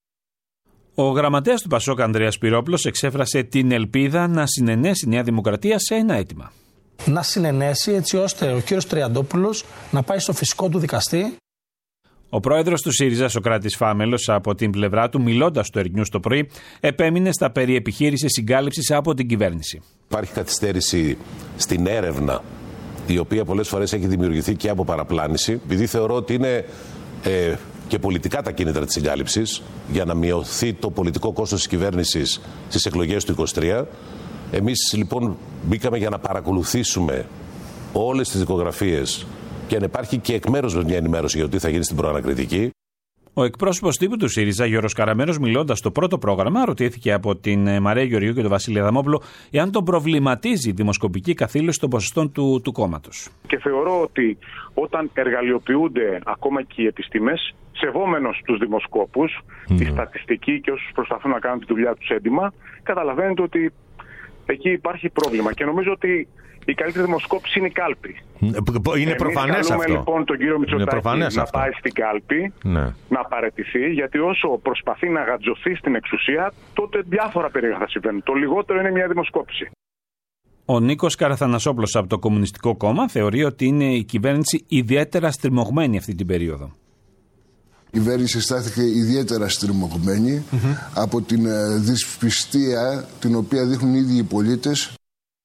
Ο γραμματέας του Πασόκ, Ανδρέας Πυρόπουλος, εξέφρασε την ελπίδα να συνενέσει η Νέα Δημοκρατία σε ένα αίτημα. Να συνενέσει έτσι ώστε ο κύριος Τριαντόπουλος να πάει στο φυσικό του δικαστή. Ο πρόεδρος του ΣΥΡΙΖΑ, Σωκράτης Φάμελος, από την πλευρά του, μιλώντας στο Ερνιούς το πρωί, επέμεινε στα περί επιχείρησης συγκάλυψης από την κυβέρνηση. Υπάρχει καθυστέρηση στην έρευνα η οποία πολλές φορές έχει δημιουργηθεί και από παραπλάνηση, επειδή θεωρώ ότι είναι και πολιτικά τα κίνητρα της συγκάλυψης για να μειωθεί το πολιτικό κόστος της κυβέρνησης στις εκλογές του 2023. Εμείς λοιπόν μπήκαμε για να παρακολουθήσουμε όλες τις δικογραφίες και να υπάρχει και εκ μέρους μας μια ενημέρωση για το τι θα γίνει στην προανακριτική. Ο εκπρόσωπος τύπου του ΣΥΡΙΖΑ, Γιώργος Καραμένος, μιλώντας στο πρώτο πρόγραμμα, ρωτήθηκε από την Μαρία Γεωργίου και τον Βασίλη Αδαμόπουλο εάν τον προβληματίζει η δημοσκοπική καθήλωση των ποσοστών του κόμματος. Και θεωρώ ότι όταν εργαλειοποιούνται ακόμα και οι επιστήμες, σεβόμενος τους δημοσκόπους, τη στατιστική και όσους προσπαθούν να κάνουν τη δουλειά τους έντιμα, καταλαβαίνετε ότι εκεί υπάρχει πρόβλημα. Και νομίζω ότι η καλύτερη δημοσκόπηση είναι η κάλπη. Είναι προφανές αυτό. Καλούμε λοιπόν τον κύριο Μητσοτάκη να πάει στην κάλπη, να παραιτηθεί, γιατί όσο προσπαθεί να γατζωθεί στην εξουσία, τότε διάφορα περίεργα θα συμβαίνουν. Το λιγότερο είναι μια δημοσκόπηση. Ο Νίκος Καραθανασόπουλος από το Κομμουνιστικό Κόμμα θεωρεί ότι είναι η κυβέρνηση ιδιαίτερα στριμωγμένη αυτή την περίοδο. Η κυβέρνηση στάθηκε ιδιαίτερα στριμωγμένη από την δυσπιστία την οποία δείχνουν οι ίδιοι οι πολίτες.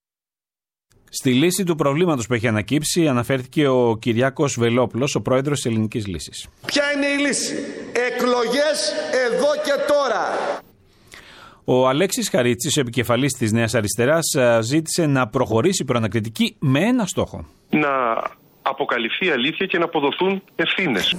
Στη λύση του προβλήματος που έχει ανακύψει αναφέρθηκε ο Κυριάκος Βελόπουλος, ο πρόεδρος της Ελληνικής Λύσης. Ποια είναι η λύση? Εκλογές εδώ και τώρα. Ο Αλέξης Χαρίτσης, επικεφαλής της Νέας Αριστεράς, ζήτησε να προχωρήσει η προανακριτική με ένα στόχο. Να αποκαλυφθεί η αλήθεια και να αποδοθούν ευθύνες.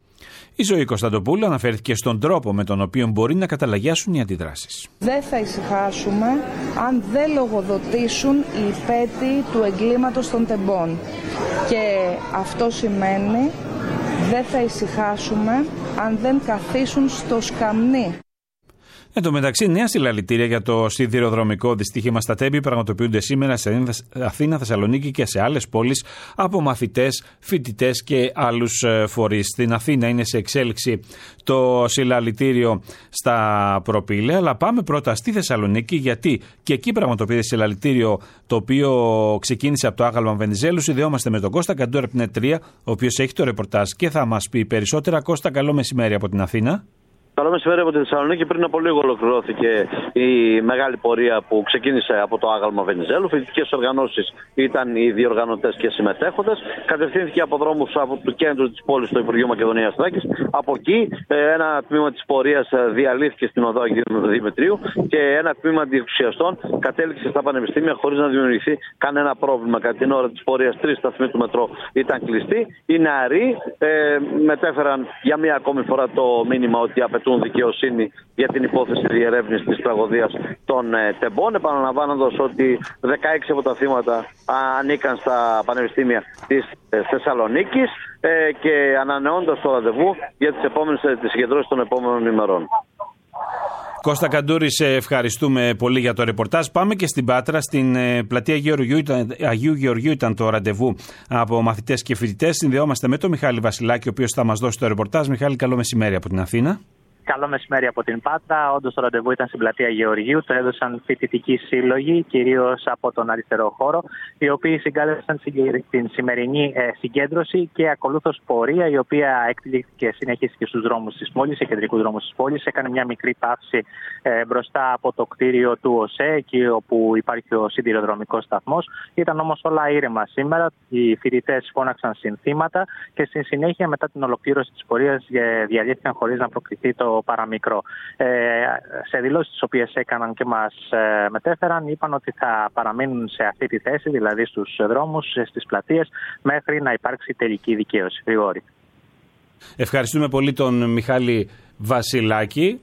Η Ζωή Κωνσταντοπούλου αναφέρθηκε στον τρόπο με τον οποίο μπορεί να καταλαγιάσουν οι αντιδράσεις. Δεν θα ησυχάσουμε αν δεν λογοδοτήσουν οι υπέτειοι του εγκλήματος των τεμπών. Και αυτό σημαίνει δεν θα ησυχάσουμε αν δεν καθίσουν στο σκαμνί. Εν τω μεταξύ, νέα συλλαλητήρια για το σιδηροδρομικό δυστύχημα στα Τέμπη πραγματοποιούνται σήμερα σε Αθήνα, Θεσσαλονίκη και σε άλλες πόλεις από μαθητές, φοιτητές και άλλους φορείς. Στην Αθήνα είναι σε εξέλιξη το συλλαλητήριο στα Προπήλαια, αλλά πάμε πρώτα στη Θεσσαλονίκη, γιατί και εκεί πραγματοποιείται συλλαλητήριο το οποίο ξεκίνησε από το άγαλμα Βενιζέλου. Συνδεόμαστε με τον Κώστα Καντούρα από την ΕΤΡΙΑ, ο οποίος έχει το ρεπορτάζ και θα μας πει περισσότερα. Κώστα, καλό μεσημέρι από την Αθήνα. Καλό μεσημέρι από τη Θεσσαλονίκη. Πριν από λίγο ολοκληρώθηκε η μεγάλη πορεία που ξεκίνησε από το άγαλμα Βενιζέλου. Φοιτητικές οργανώσεις ήταν οι διοργανωτές και συμμετέχοντες. Κατευθύνθηκε από δρόμους από το κέντρο της πόλης στο Υπουργείο Μακεδονίας Θράκης. Από εκεί ένα τμήμα της πορείας διαλύθηκε στην οδό Αγίου Δημητρίου και ένα τμήμα αντιεξουσιαστών κατέληξε στα πανεπιστήμια χωρίς να δημιουργηθεί κανένα πρόβλημα. Κατά την ώρα της πορείας, 3 σταθμοί του μετρό ήταν κλειστοί. Οι νεαροί μετέφεραν για μία ακόμη φορά το μήνυμα ότι απαιτούν δικαιοσύνη για την υπόθεση διερεύνησης της τραγωδίας των τεμπών, επαναλαμβάνοντας ότι 16 από τα θύματα ανήκαν στα πανεπιστήμια της Θεσσαλονίκης και ανανεώντας το ραντεβού για τις συγκεντρώσεις των επόμενων ημερών. Κώστα Καντούρη, σε ευχαριστούμε πολύ για το ρεπορτάζ. Πάμε και στην Πάτρα, στην πλατεία Αγίου Γεωργίου ήταν το ραντεβού από μαθητές και φοιτητές. Συνδεόμαστε με τον Μιχάλη Βασιλάκη, ο οποίος θα μας δώσει το ρεπορτάζ. Μιχάλη, καλό μεσημέρι από την Αθήνα. Καλό μεσημέρι από την Πάτρα. Όντως το ραντεβού ήταν στην πλατεία Γεωργίου. Το έδωσαν φοιτητικοί σύλλογοι, κυρίως από τον αριστερό χώρο, οι οποίοι συγκάλεσαν την σημερινή συγκέντρωση και ακολούθως πορεία, η οποία εκτελήθηκε συνέχιση στους δρόμους της πόλης, σε κεντρικούς δρόμους της πόλης. Έκανε μια μικρή παύση μπροστά από το κτίριο του ΟΣΕ, εκεί όπου υπάρχει ο σιδηροδρομικός σταθμός. Ήταν όμως όλα ήρεμα σήμερα. Οι φοιτητές φώναξαν συνθήματα και στη συνέχεια, μετά την ολοκλήρωση της πορείας, διαλύθηκαν χωρίς να προκληθεί το παραμικρό. Σε δηλώσεις τις οποίες έκαναν και μας μετέφεραν, είπαν ότι θα παραμείνουν σε αυτή τη θέση, δηλαδή στους δρόμους, στις πλατείες, μέχρι να υπάρξει τελική δικαίωση. Γρηγόρη. Ευχαριστούμε πολύ τον Μιχάλη Βασιλάκη,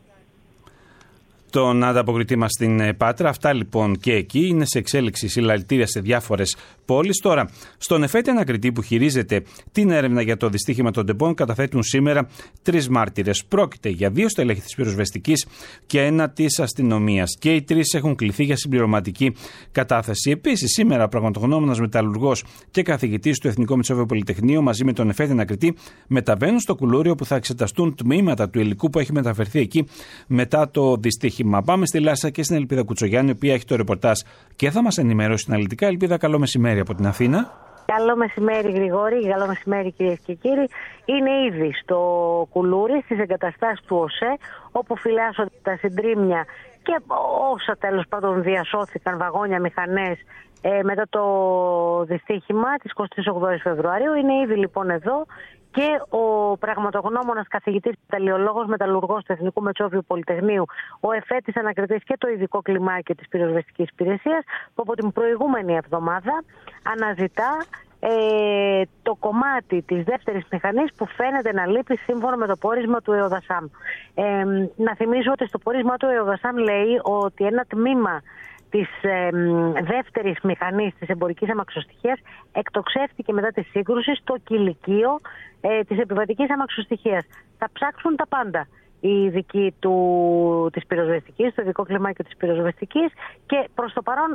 τον ανταποκριτή μας στην Πάτρα. Αυτά λοιπόν και εκεί. Είναι σε εξέλιξη συλλαλητήρια σε διάφορες πόλεις. Τώρα, στον εφέτη ανακριτή που χειρίζεται την έρευνα για το δυστύχημα των τεμπών, καταθέτουν σήμερα 3 μάρτυρες. Πρόκειται για 2 στελέχη της πυροσβεστικής και 1 της αστυνομίας. Και οι 3 έχουν κληθεί για συμπληρωματική κατάθεση. Επίσης, σήμερα, πραγματογνώμονας μεταλλουργός και καθηγητής του Εθνικού Μητσόβιο Πολυτεχνείου, μαζί με τον εφέτη ανακριτή, μεταβαίνουν στο Κουλούριο, που θα εξεταστούν τμήματα του υλικού που έχει μεταφερθεί εκεί μετά το δυστύχημα. Πάμε στη Λάρισα και στην Ελπίδα Κουτσογιάννη, η οποία έχει το ρεπορτάζ και θα μας ενημερώσει αναλυτικά. Ελπίδα, καλό μεσημέρι από την Αθήνα. Καλό μεσημέρι, Γρηγόρη. Καλό μεσημέρι, κυρίες και κύριοι. Είναι ήδη στο Κουλούρι, στις εγκαταστάσεις του ΟΣΕ, όπου φυλάσσονται τα συντρίμμια και όσα τέλος πάντων διασώθηκαν, βαγόνια, μηχανές, μετά το δυστύχημα της 28ης Φεβρουαρίου. Είναι ήδη λοιπόν εδώ και ο πραγματογνώμονας καθηγητής μεταλλιολόγος μεταλλουργός του Εθνικού Μετσόβιου Πολυτεχνείου, ο εφέτης ανακριτής και το ειδικό κλιμάκιο της πυροσβεστικής υπηρεσίας, που από την προηγούμενη εβδομάδα αναζητά το κομμάτι της δεύτερης μηχανής που φαίνεται να λείπει σύμφωνα με το πόρισμα του ΕΟΔΑΣΑΜ. Να θυμίσω ότι στο πόρισμα του ΕΟΔΑΣΑΜ λέει ότι ένα τμήμα της δεύτερης μηχανής της εμπορικής αμαξοστοιχείας εκτοξεύτηκε μετά τη σύγκρουση στο κηλικείο της επιβατικής αμαξοστοιχείας. Θα ψάξουν τα πάντα οι ειδικοί της πυροσβεστικής, το ειδικό κλιμάκιο της πυροσβεστικής, και προς το παρόν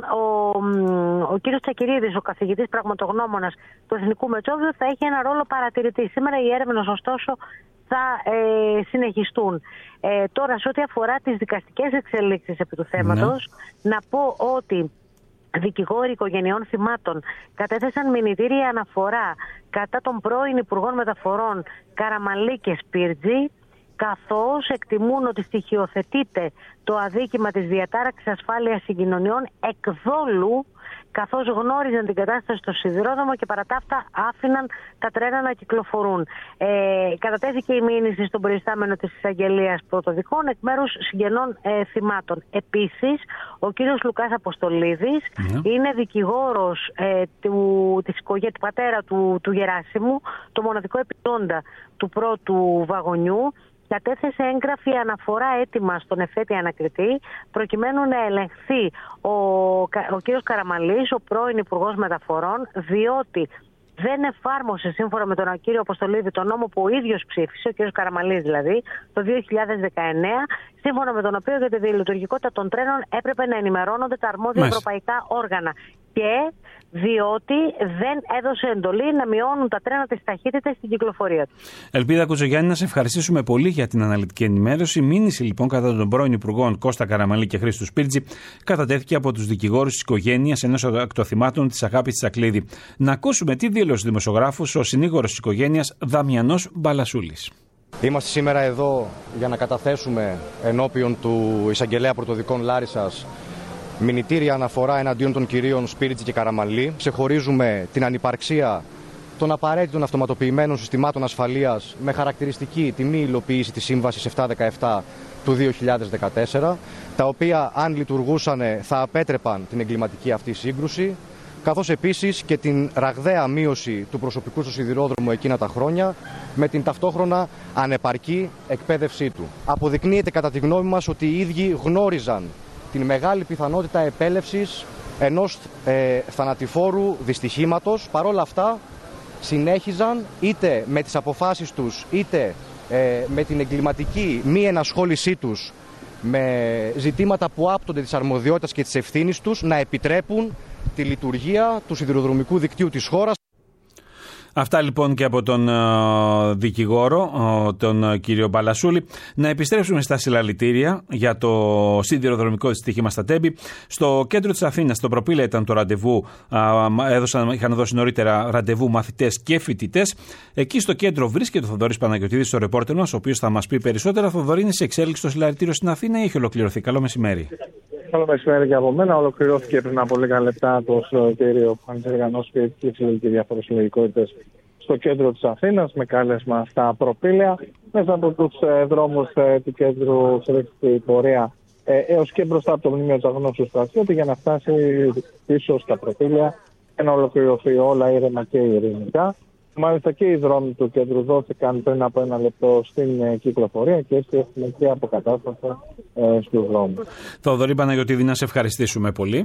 ο κύριος Τσακυρίδης, ο καθηγητής πραγματογνώμονας του Εθνικού Μετσόβιου, θα έχει ένα ρόλο παρατηρητή. Σήμερα οι έρευνες ωστόσο θα συνεχιστούν. Τώρα, σε ό,τι αφορά τις δικαστικές εξελίξεις επί του θέματος, να πω ότι δικηγόροι οικογενειών θυμάτων κατέθεσαν μηνυτήρια αναφορά κατά των πρώην Υπουργών Μεταφορών Καραμανλή και Σπίρτζη, καθώς εκτιμούν ότι στοιχειοθετείται το αδίκημα της διατάραξης ασφάλειας συγκοινωνιών εκδόλου, καθώς γνώριζαν την κατάσταση στο σιδηρόδρομο και παρά τα αυτά άφηναν τα τρένα να κυκλοφορούν. Κατατέθηκε η μήνυση στον προϊστάμενο της εισαγγελίας πρωτοδικών εκ μέρους συγγενών θυμάτων. Επίσης, ο κύριος Λουκάς Αποστολίδης είναι δικηγόρος του πατέρα του Γεράσιμου, το μοναδικό επιδόντα του πρώτου βαγονιού. Κατέθεσε έγγραφη αναφορά έτοιμα στον εφέτη ανακριτή, προκειμένου να ελεγχθεί ο κύριος Καραμανλής, ο πρώην Υπουργός Μεταφορών, διότι δεν εφάρμοσε σύμφωνα με τον κύριο Αποστολίδη τον νόμο που ο ίδιος ψήφισε, ο κύριος Καραμανλής δηλαδή, το 2019, σύμφωνα με τον οποίο για τη διαλειτουργικότητα των τρένων έπρεπε να ενημερώνονται τα αρμόδια ευρωπαϊκά όργανα. Και διότι δεν έδωσε εντολή να μειώνουν τα τρένα τις ταχύτητες στην κυκλοφορία του. Ελπίδα Κουτζογιάννη, να σε ευχαριστήσουμε πολύ για την αναλυτική ενημέρωση. Η μήνυση λοιπόν κατά των πρώην Υπουργών Κώστα Καραμανλή και Χρήστου Σπίρτζη κατατέθηκε από τους δικηγόρους της οικογένειας ενός ακτοθυμάτων της Αγάπης Τσακλίδη. Να ακούσουμε τι δήλωσε δημοσιογράφος ο συνήγορος της οικογένειας Δαμιανός Μπαλασούλης. Είμαστε σήμερα εδώ για να καταθέσουμε ενώπιον του εισαγγελέα πρωτοδικών Λάρισσας μηνυτήρια αναφορά εναντίον των κυρίων Σπίρτζη και Καραμανλή. Ξεχωρίζουμε την ανυπαρξία των απαραίτητων αυτοματοποιημένων συστημάτων ασφαλείας με χαρακτηριστική τη μη υλοποίηση της Σύμβασης 717 του 2014, τα οποία αν λειτουργούσαν θα απέτρεπαν την εγκληματική αυτή σύγκρουση, καθώς επίσης και την ραγδαία μείωση του προσωπικού στο σιδηρόδρομο εκείνα τα χρόνια, με την ταυτόχρονα ανεπαρκή εκπαίδευσή του. Αποδεικνύεται κατά τη γνώμη μας ότι οι ίδιοι γνώριζαν την μεγάλη πιθανότητα επέλευσης ενός θανατηφόρου δυστυχήματος. Παρόλα αυτά συνέχιζαν είτε με τις αποφάσεις τους είτε με την εγκληματική μη ενασχόλησή τους με ζητήματα που άπτονται της αρμοδιότητας και της ευθύνης τους να επιτρέπουν τη λειτουργία του σιδηροδρομικού δικτύου της χώρας. Αυτά λοιπόν και από τον δικηγόρο, τον κύριο Μπαλασούλη. Να επιστρέψουμε στα συλλαλητήρια για το σιδηροδρομικό δυστύχημα στα Τέμπη. Στο κέντρο της Αθήνας, στο Προπήλαια ήταν το ραντεβού, είχαν δώσει νωρίτερα ραντεβού μαθητές και φοιτητές. Εκεί στο κέντρο βρίσκεται ο Θοδωρής Παναγιωτίδης, το ρεπόρτερ μας, ο οποίος θα μας πει περισσότερα. Θοδωρή, είναι σε εξέλιξη στο συλλαλητήριο στην Αθήνα ή έχει ολοκληρωθεί? Καλό μεσημέρι. Καλό μεσημέρι και από μένα. Ολοκληρώθηκε πριν από λίγα λεπτά το συλλαλητήριο που είχαν διοργανώσει και διάφορες συλλογικότητες στο κέντρο της Αθήνας με κάλεσμα στα Προπήλαια. Μέσα από τους δρόμους του κέντρου σε πορεία έως και μπροστά από το μνημείο του Αγνώστου Στρατιώτη για να φτάσει πίσω στα Προπήλαια και να ολοκληρωθεί όλα ήρεμα και ειρηνικά. Μάλιστα και οι δρόμοι του κέντρου δόθηκαν πριν από ένα λεπτό στην κυκλοφορία και έτσι έχουμε και αποκατάσταση στους δρόμους. Θοδωρή Παναγιωτίδη, να σε ευχαριστήσουμε πολύ.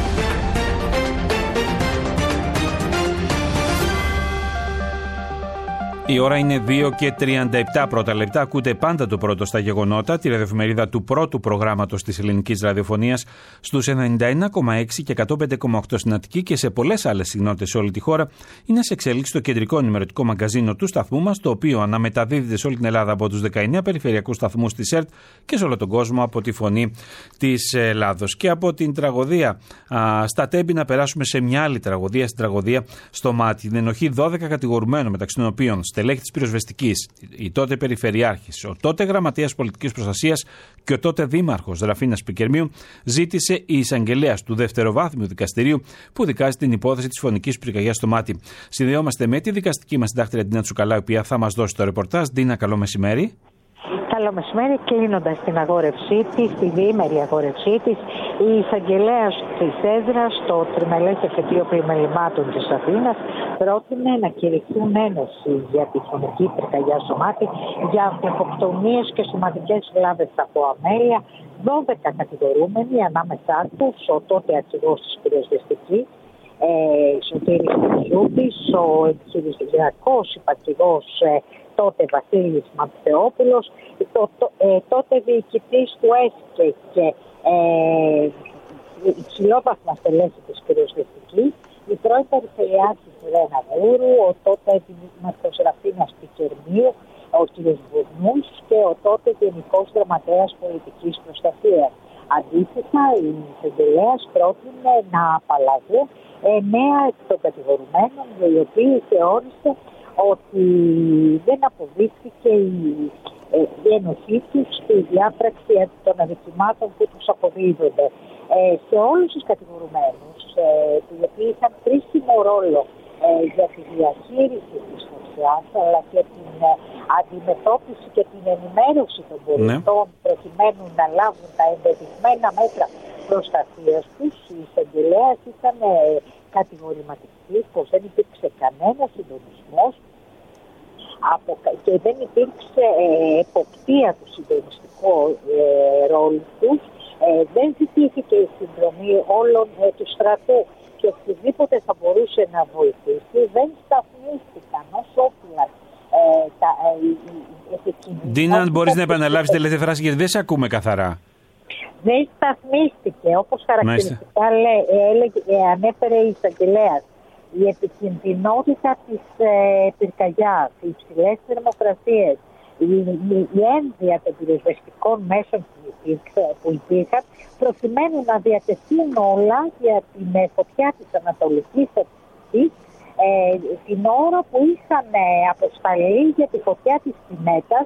Η ώρα είναι 2 και 37 πρώτα λεπτά. Ακούτε πάντα το πρώτο στα γεγονότα, τη ραδιοφημερίδα του πρώτου προγράμματος της ελληνικής ραδιοφωνίας στους 91,6 και 105,8 στην Αττική και σε πολλές άλλες συχνότητες σε όλη τη χώρα. Είναι σε εξέλιξη το κεντρικό ενημερωτικό μαγκαζίνο του σταθμού μας, το οποίο αναμεταδίδεται σε όλη την Ελλάδα από τους 19 περιφερειακούς σταθμούς της ΕΡΤ και σε όλο τον κόσμο από τη Φωνή της Ελλάδος. Και από την τραγωδία στα Τέμπη να περάσουμε σε μια άλλη τραγωδία, στην τραγωδία στο Μάτι. Την ενοχή 12 κατηγορουμένων, μεταξύ των οποίων στελέχη της πυροσβεστικής, η τότε Περιφερειάρχης, ο τότε Γραμματέας Πολιτικής Προστασίας και ο τότε Δήμαρχος Ραφίνας Πικερμείου, ζήτησε η εισαγγελέας του δευτεροβάθμιου δικαστηρίου που δικάζει την υπόθεση της φωνικής πυρκαγιάς στο Μάτι. Συνδεόμαστε με τη δικαστική μας συντάκτρια Ντίνα Τσουκαλά, η οποία θα μας δώσει το ρεπορτάζ. Ντίνα, καλό μεσημέρι. Καλό μεσημέρι. Κλείνοντας την αγόρευσή της, τη διήμερη αγόρευσή της, η εισαγγελέας της έδρας στο τριμελές εφετείο πλημελημάτων της Αθήνας πρότεινε να κηρυχθούν ένεση για τη φωνική πυρκαγιά στο Μάτι, για αυτοκτονίες και σωματικές βλάβες από αμέλεια. 12 κατηγορούμενοι, ανάμεσά τους ο τότε αρχηγός της πυροσβεστικής, Σωτήρης Μιζούτης, ο επιχειρησιακός υπαρχηγός τότε Βασίλης Μαυρεόπουλος, τότε διοικητής του ΕΣΚΕ και υψηλόβαθμα στελέχη της πυροσβεστικής, η πρώην Περιφερειάρχης Ρένα Βούρου, ο τότε Δήμαρχος Ραφίνας Πικερμείου, ο κ. Βουρνούς και ο τότε Γενικός Γραμματέας Πολιτικής Προστασίας. Αντίθετα, η εισαγγελέας πρότεινε να απαλλαγούν 9 εκ των κατηγορουμένων, οι οποίοι θεώρησε ότι δεν αποδείχθηκε η ένωσή τους στη διάπραξη των αδικημάτων που τους αποδίδονται. Σε όλους τους κατηγορουμένους, οι οποίοι είχαν κρίσιμο ρόλο για τη διαχείριση της φωτιάς, αλλά και την αντιμετώπιση και την ενημέρωση των πολιτών, προκειμένου να λάβουν τα ενδεδειγμένα μέτρα προστασίας τους, η εισαγγελέας ήταν κατηγορηματική πως δεν υπήρξε κανένα συντονισμός και δεν υπήρξε εποπτεία του συντονιστικού ρόλου τους, δεν ζητήθηκε η συνδρομή όλων του στρατού και οποιοδήποτε θα μπορούσε να βοηθήσει, δεν σταθμίστηκαν ως όφυλα τα επικοινωνία. Ντίνα, αν μπορείς να επαναλάβεις τη τελευταία φράση, γιατί δεν σε ακούμε καθαρά. Δεν σταθμίστηκε, όπως χαρακτηριστικά ανέφερε η εισαγγελέας, η επικινδυνότητα της πυρκαγιάς, οι υψηλές θερμοκρασίες, η ένδυα των πυροσβεστικών μέσων που υπήρχαν, προκειμένου να διατεθούν όλα για την φωτιά της Ανατολικής Ακτής την ώρα που είχαν αποσταλεί για τη φωτιά της Πινέτας,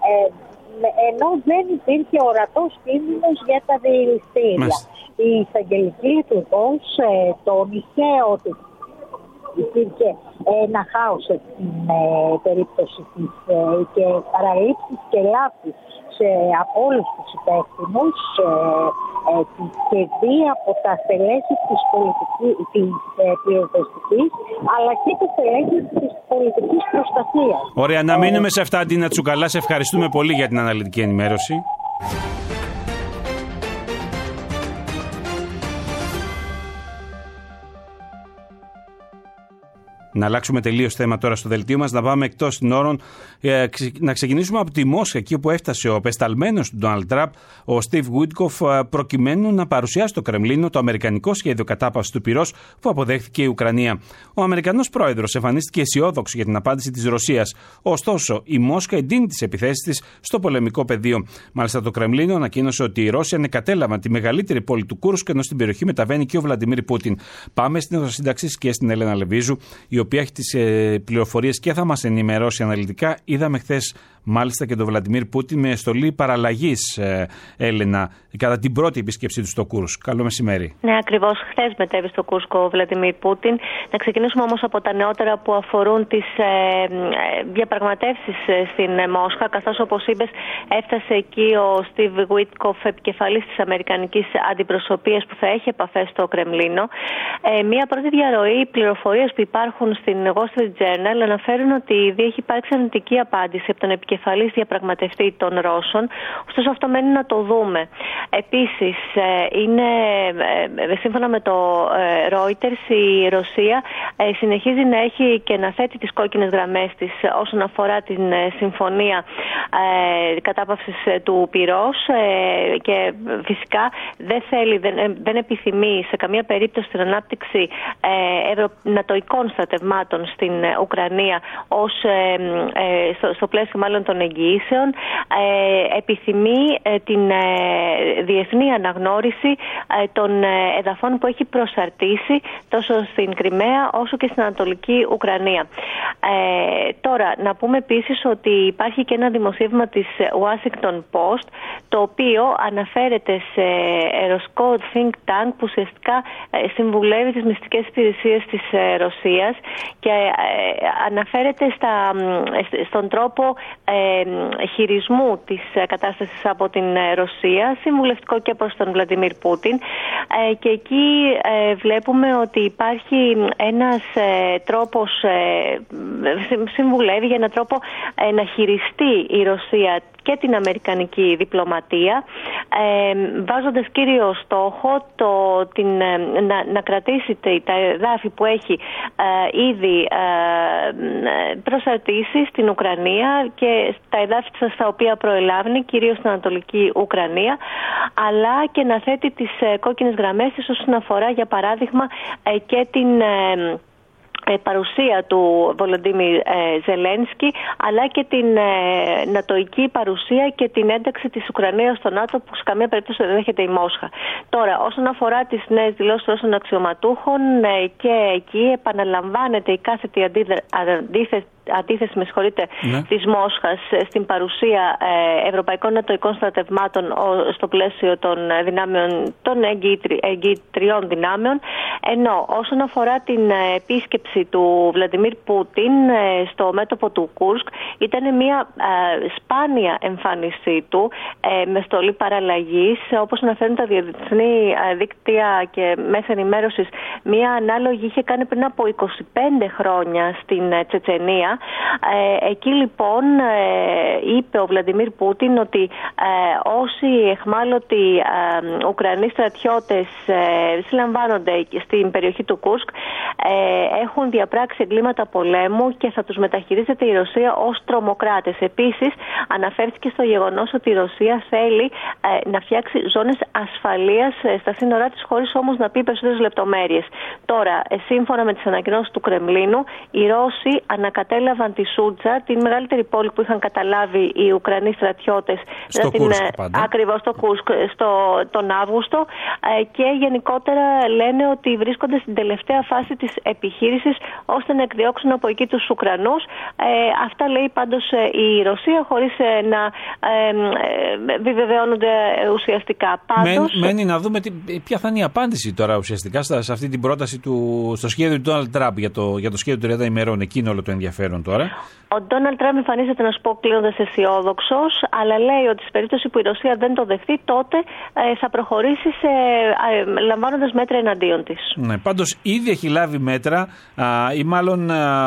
ενώ δεν υπήρχε ορατός κίνδυνος για τα διελιστήρια. Η εισαγγελική λειτουργός τόνισε ότι υπήρχε ένα χάος στην περίπτωση της και παραλήψεις και λάθη από όλους τους υπεύθυνους και δύο από τα στελέχη της πυροσβεστικής αλλά και τα στελέχη της πολιτικής προστασίας. Ωραία, να μείνουμε σε αυτά, Ντίνα Τσουκαλά. Σε ευχαριστούμε πολύ για την αναλυτική ενημέρωση. Να αλλάξουμε τελείως θέμα τώρα στο δελτίο μας, να πάμε εκτός συνόρων, να ξεκινήσουμε από τη Μόσχα, εκεί όπου έφτασε ο απεσταλμένος του Ντόναλντ Τραμπ, ο Στιβ Γουίτκοφ, προκειμένου να παρουσιάσει στο Κρεμλίνο το αμερικανικό σχέδιο κατάπαυσης του πυρός που αποδέχθηκε η Ουκρανία. Ο Αμερικανός πρόεδρος εμφανίστηκε αισιόδοξο για την απάντηση της Ρωσίας. Ωστόσο, η Μόσχα εντείνει τις επιθέσεις της στο πολεμικό πεδίο. Μάλιστα, το Κρεμλίνο ανακοίνωσε ότι οι Ρώσοι ανεκατέλαβαν τη μεγαλύτερη πόλη του Κούρσκ, ενώ στην περιοχή μεταβαίνει και ο Βλαντιμίρ Πούτιν. Πάμε στην σύνταξη και στην Έλενα Λεβίζου, η οποία έχει τις πληροφορίες και θα μας ενημερώσει αναλυτικά. Είδαμε χθες μάλιστα και τον Βλαντιμίρ Πούτιν με στολή παραλλαγής, Έλενα, κατά την πρώτη επίσκεψή του στο Κούρσκ. Καλό μεσημέρι. Ναι, ακριβώς. Χθες μετέβη στο Κούρσκ ο Βλαντιμίρ Πούτιν. Να ξεκινήσουμε όμως από τα νεότερα που αφορούν τις διαπραγματεύσεις στην Μόσχα, καθώς όπως είπες έφτασε εκεί ο Στιβ Γουίτκοφ, επικεφαλής της αμερικανικής αντιπροσωπείας που θα έχει επαφές στο Κρεμλίνο. Μία πρώτη διαρροή πληροφορίες που υπάρχουν στην Wall Street Journal αναφέρουν ότι ήδη έχει υπάρξει αρνητική απάντηση από τον επικεφαλής διαπραγματευτή των Ρώσων, ωστόσο αυτό μένει να το δούμε. Επίσης, σύμφωνα με το Reuters, η Ρωσία συνεχίζει να έχει και να θέτει τις κόκκινες γραμμές της όσον αφορά την συμφωνία κατάπαυσης του πυρός και φυσικά δεν επιθυμεί σε καμία περίπτωση την ανάπτυξη νατοικών στρατευμάτων στην Ουκρανία στο πλαίσιο μάλλον όλων των εγγυήσεων, επιθυμεί την διεθνή αναγνώριση των εδαφών που έχει προσαρτήσει τόσο στην Κριμαία όσο και στην Ανατολική Ουκρανία. Τώρα, να πούμε επίσης ότι υπάρχει και ένα δημοσίευμα της Washington Post, το οποίο αναφέρεται σε ρωσικό think tank που ουσιαστικά συμβουλεύει τις μυστικές υπηρεσίες της Ρωσίας και αναφέρεται στον τρόπο χειρισμού της κατάστασης από την Ρωσία, συμβουλευτικό και προς τον Βλαντιμίρ Πούτιν, και εκεί βλέπουμε ότι υπάρχει ένας τρόπος, συμβουλεύει για έναν τρόπο να χειριστεί η Ρωσία και την αμερικανική διπλωματία, βάζοντας κύριο στόχο να κρατήσει τα εδάφη που έχει ήδη προσαρτήσει στην Ουκρανία και τα εδάφη στα οποία προελάβει, κυρίως στην Ανατολική Ουκρανία, αλλά και να θέτει τις κόκκινες γραμμές της όσον αφορά, για παράδειγμα, και την παρουσία του Βολοντίμιρ Ζελένσκι, αλλά και την νατοϊκή παρουσία και την ένταξη της Ουκρανίας στο ΝΑΤΟ, που σε καμία περίπτωση δεν δέχεται η Μόσχα. Τώρα, όσον αφορά τις νέες δηλώσεις Ρώσων αξιωματούχων, και εκεί επαναλαμβάνεται η κάθετη αντίθεση της Μόσχας στην παρουσία ευρωπαϊκών νατοϊκών στρατευμάτων στο πλαίσιο των δυνάμεων, των εγγυητριών δυνάμεων, ενώ όσον αφορά την επίσκεψη του Βλαντιμίρ Πούτιν στο μέτωπο του Κούρσκ, ήταν μια σπάνια εμφάνισή του, με στολή παραλλαγής, όπως αναφέρουν τα διεθνή δίκτυα και μέσα ενημέρωσης. Μια ανάλογη είχε κάνει πριν από 25 χρόνια στην Τσετσενία. Εκεί λοιπόν είπε ο Βλαντιμίρ Πούτιν ότι όσοι εχμάλωτοι Ουκρανοί στρατιώτες συλλαμβάνονται στην περιοχή του Κούρσκ έχουν διαπράξει εγκλήματα πολέμου και θα τους μεταχειρίζεται η Ρωσία ως τρομοκράτες. Επίσης, αναφέρθηκε στο γεγονός ότι η Ρωσία θέλει να φτιάξει ζώνες ασφαλείας στα σύνορά της, χωρίς όμως να πει περισσότερες λεπτομέρειες. Τώρα, σύμφωνα με τις ανακοινώσεις του Κρεμλίνου, οι Ρώσοι ανακατέλαβαν τη Σούτζα, την μεγαλύτερη πόλη που είχαν καταλάβει οι Ουκρανοί στρατιώτες, ακριβώς στο Κούρσκ, τον Αύγουστο, και γενικότερα λένε ότι βρίσκονται στην τελευταία φάση της επιχείρησης ώστε να εκδιώξουν από εκεί τους Ουκρανούς. Αυτά λέει πάντως η Ρωσία, χωρίς να επιβεβαιώνονται ουσιαστικά. Μένει να δούμε ποια θα είναι η απάντηση τώρα ουσιαστικά σε αυτή την πρόταση στο σχέδιο του Ντόναλντ Τραμπ για το σχέδιο των 30 ημερών. Εκεί είναι όλο το ενδιαφέρον τώρα. Ο Ντόναλντ Τραμπ εμφανίζεται, να σου πω κλείνοντας, αισιόδοξος, αλλά λέει ότι σε περίπτωση που η Ρωσία δεν το δεχθεί, τότε θα προχωρήσει λαμβάνοντας μέτρα εναντίον της. Ναι, πάντως ήδη έχει λάβει μέτρα, ή μάλλον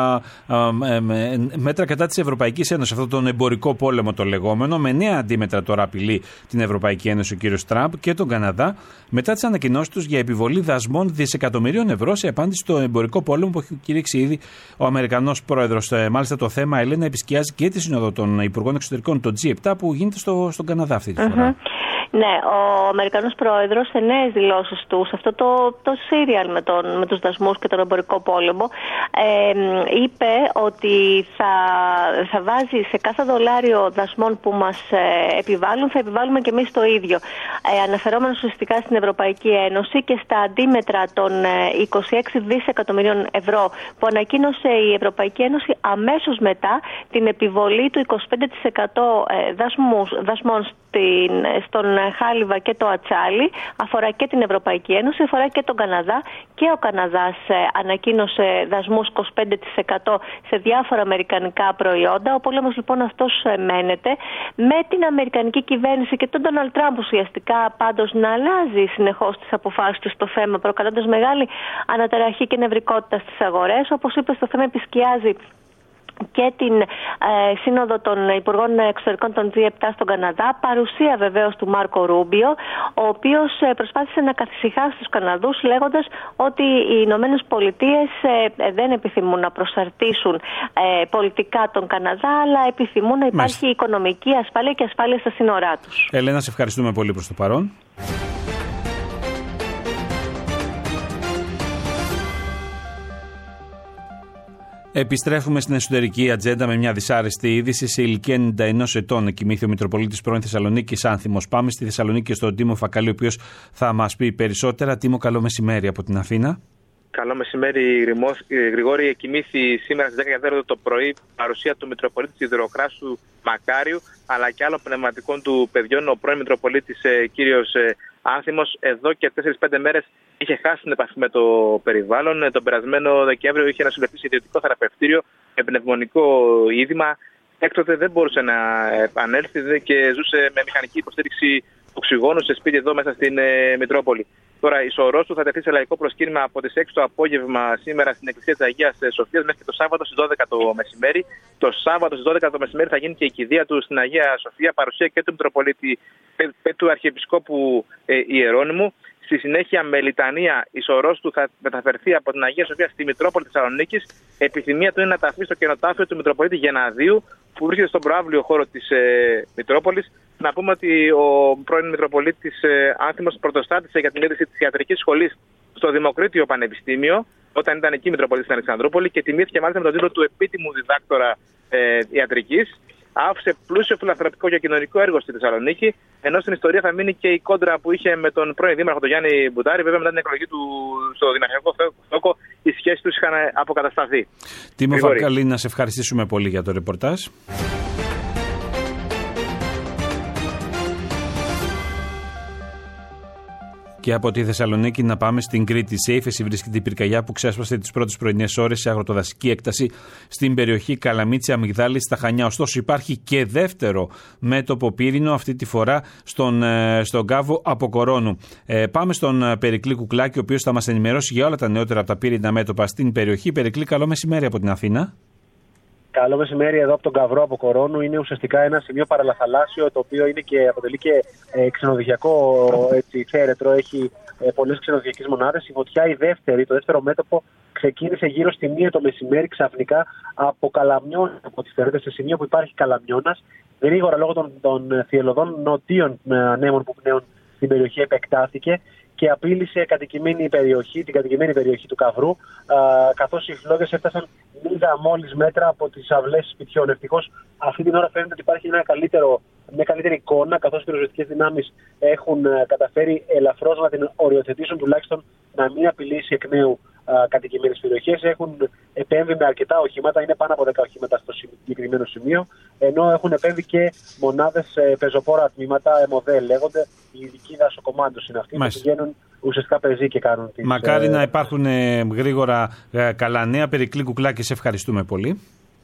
μέτρα κατά της Ευρωπαϊκής Ένωσης, αυτόν τον εμπορικό πόλεμο το λεγόμενο, με νέα αντίμετρα τώρα απειλεί την Ευρωπαϊκή Ένωση ο κύριος Τραμπ και τον Καναδά, μετά τις ανακοινώσεις τους για επιβολή δασμών δισεκατομμυρίων ευρώ σε απάντηση στο εμπορικό πόλεμο που έχει κηρύξει ήδη ο Αμερικανός πρόεδρος. Μάλιστα το θέμα, Ελένα, επισκιάζει και τη Σύνοδο των Υπουργών Εξωτερικών, το G7, που γίνεται στον Καναδά αυτή τη φορά. Ναι, ο Αμερικανός πρόεδρος σε νέες δηλώσεις του, σε αυτό το σύριαλ με τους δασμούς και τον εμπορικό πόλεμο, είπε ότι θα βάζει σε κάθε δολάριο δασμών που μας επιβάλλουν, θα επιβάλλουμε και εμείς το ίδιο. Αναφερόμενος ουσιαστικά στην Ευρωπαϊκή Ένωση και στα αντίμετρα των 26 δισεκατομμυρίων ευρώ που ανακοίνωσε η Ευρωπαϊκή Ένωση αμέσως μετά την επιβολή του 25% δασμών στον χάλιβα και το ατσάλι. Αφορά και την Ευρωπαϊκή Ένωση, αφορά και τον Καναδά, και ο Καναδάς ανακοίνωσε δασμούς 25% σε διάφορα αμερικανικά προϊόντα. Ο πόλεμος λοιπόν αυτός μένεται, με την αμερικανική κυβέρνηση και τον Ντόναλντ Τραμπ ουσιαστικά πάντως να αλλάζει συνεχώς τις αποφάσεις του στο θέμα, προκαλώντας μεγάλη αναταραχή και νευρικότητα στις αγορές. Όπως είπε, στο θέμα επισκιάζει και την Σύνοδο των Υπουργών Εξωτερικών των G7 στον Καναδά, παρουσία βεβαίως του Μάρκο Ρούμπιο, ο οποίος προσπάθησε να καθησυχάσει τους Καναδούς λέγοντας ότι οι Ηνωμένες Πολιτείες δεν επιθυμούν να προσαρτήσουν πολιτικά τον Καναδά, αλλά επιθυμούν να υπάρχει οικονομική ασφάλεια και ασφάλεια στα σύνορά τους. Ελένα, σε ευχαριστούμε πολύ προς το παρόν. Επιστρέφουμε στην εσωτερική ατζέντα με μια δυσάρεστη είδηση. Σε ηλικία 91 ετών εκοιμήθη ο Μητροπολίτης πρώην Θεσσαλονίκης Άνθιμος. Πάμε στη Θεσσαλονίκη και στον Τίμο Φακαλή, ο οποίος θα μας πει περισσότερα. Τίμο, καλό μεσημέρι από την Αθήνα. Καλό μεσημέρι, Γρηγόρη. Εκοιμήθη σήμερα στις 10 το πρωί παρουσία του Μητροπολίτη Σιδηροκράσου Μακάριου, αλλά και άλλων πνευματικών του παιδιών. Ο πρώην Μητροπολίτης κύριος Άνθιμος εδώ και 4-5 μέρες είχε χάσει την επαφή με το περιβάλλον. Τον περασμένο Δεκέμβριο είχε νοσηλευτεί σε ιδιωτικό θεραπευτήριο με πνευμονικό είδημα. Έκτοτε δεν μπορούσε να επανέλθει και ζούσε με μηχανική υποστήριξη οξυγόνου σε σπίτι εδώ μέσα στην Μητρόπολη. Τώρα η σωρός του θα τεθεί σε λαϊκό προσκύνημα από τις 6 το απόγευμα σήμερα στην Εκκλησία της Αγίας Σοφίας μέχρι και το Σάββατο στις 12 το μεσημέρι. Το Σάββατο στις 12 το μεσημέρι θα γίνει και η κηδεία του στην Αγία Σοφία, παρουσία και του Μητροπολίτη του Αρχιεπισκόπου Ιερώνυμου. Στη συνέχεια, με λιτανία, η σωρός του θα μεταφερθεί από την Αγία Σοφία στη Μητρόπολη Θεσσαλονίκης. Επιθυμία του είναι να ταφεί στο κενοτάφιο του Μητροπολίτη Γεναδίου, που βρίσκεται στον προαύλιο χώρο της Μητρόπολης. Να πούμε ότι ο πρώην Μητροπολίτης Άνθιμος πρωτοστάτησε για την ίδρυση της ιατρικής σχολής στο Δημοκρίτιο Πανεπιστήμιο, όταν ήταν εκεί Μητροπολίτης στην Αλεξανδρούπολη, και τιμήθηκε μάλιστα με τον τίτλο του επίτιμου διδάκτορα ιατρικής. Άφησε πλούσιο φιλανθρωπικό και κοινωνικό έργο στη Θεσσαλονίκη, ενώ στην ιστορία θα μείνει και η κόντρα που είχε με τον πρώην Δήμαρχο, τον Γιάννη Μπουτάρη. Βέβαια, μετά την εκλογή του στο Δημαρχικό Θόκο, οι σχέσεις τους είχαν αποκατασταθεί. Τίμο Φακαλή, να σε ευχαριστήσουμε πολύ για το ρεπορτάζ. Και από τη Θεσσαλονίκη να πάμε στην Κρήτη. Σε ύφεση βρίσκεται η πυρκαγιά που ξέσπασε τις πρώτες πρωινές όρες σε αγροτοδασική έκταση στην περιοχή Καλαμίτσι Αμυγδάλη στα Χανιά. Ωστόσο, υπάρχει και δεύτερο μέτωπο πύρινο, αυτή τη φορά στον κάβο Αποκορώνου. Πάμε στον Περικλή Κουκλάκη, ο οποίος θα μας ενημερώσει για όλα τα νεότερα από τα πύρινα μέτωπα στην περιοχή. Περικλή, καλό μεσημέρι από την Αθήνα. Καλό μεσημέρι εδώ από τον Καβρό Αποκορώνου. Είναι ουσιαστικά ένα σημείο παραλαθαλάσσιο, το οποίο είναι και αποτελεί και ξενοδοχειακό θέρετρο. Έχει πολλές ξενοδοχειακές μονάδες. Η φωτιά, το δεύτερο μέτωπο, ξεκίνησε γύρω στη 1 το μεσημέρι ξαφνικά από καλαμιώνα, από ό,τι φαίνεται, σε σημείο που υπάρχει καλαμιώνας. Γρήγορα, λόγω των θυελλωδών νοτίων ανέμων που πνέουν στην περιοχή, επεκτάθηκε και απείλησε την κατοικημένη περιοχή του Καβρού, καθώς οι φλόγες έφτασαν 90 μόλις μέτρα από τις αυλές σπιτιών. Ευτυχώς αυτή την ώρα φαίνεται ότι υπάρχει μια καλύτερη εικόνα, καθώς οι πυροσβεστικές δυνάμεις έχουν καταφέρει ελαφρώς να την οριοθετήσουν, τουλάχιστον να μην απειλήσει εκ νέου κατοικημένες περιοχές. Έχουν επέμβει με αρκετά οχήματα, είναι πάνω από 10 οχήματα στο συγκεκριμένο σημείο, ενώ έχουν επέμβει και μονάδες πεζοπόρα τμήματα, ΕΜΟΔΕ λέγονται, οι ειδικοί δασοκομάντους είναι αυτοί, που πηγαίνουν ουσιαστικά πεζοί και κάνουν τις... Μακάρι να υπάρχουν γρήγορα καλά νέα. Περικλή Κουκλάκη, σε ευχαριστούμε πολύ.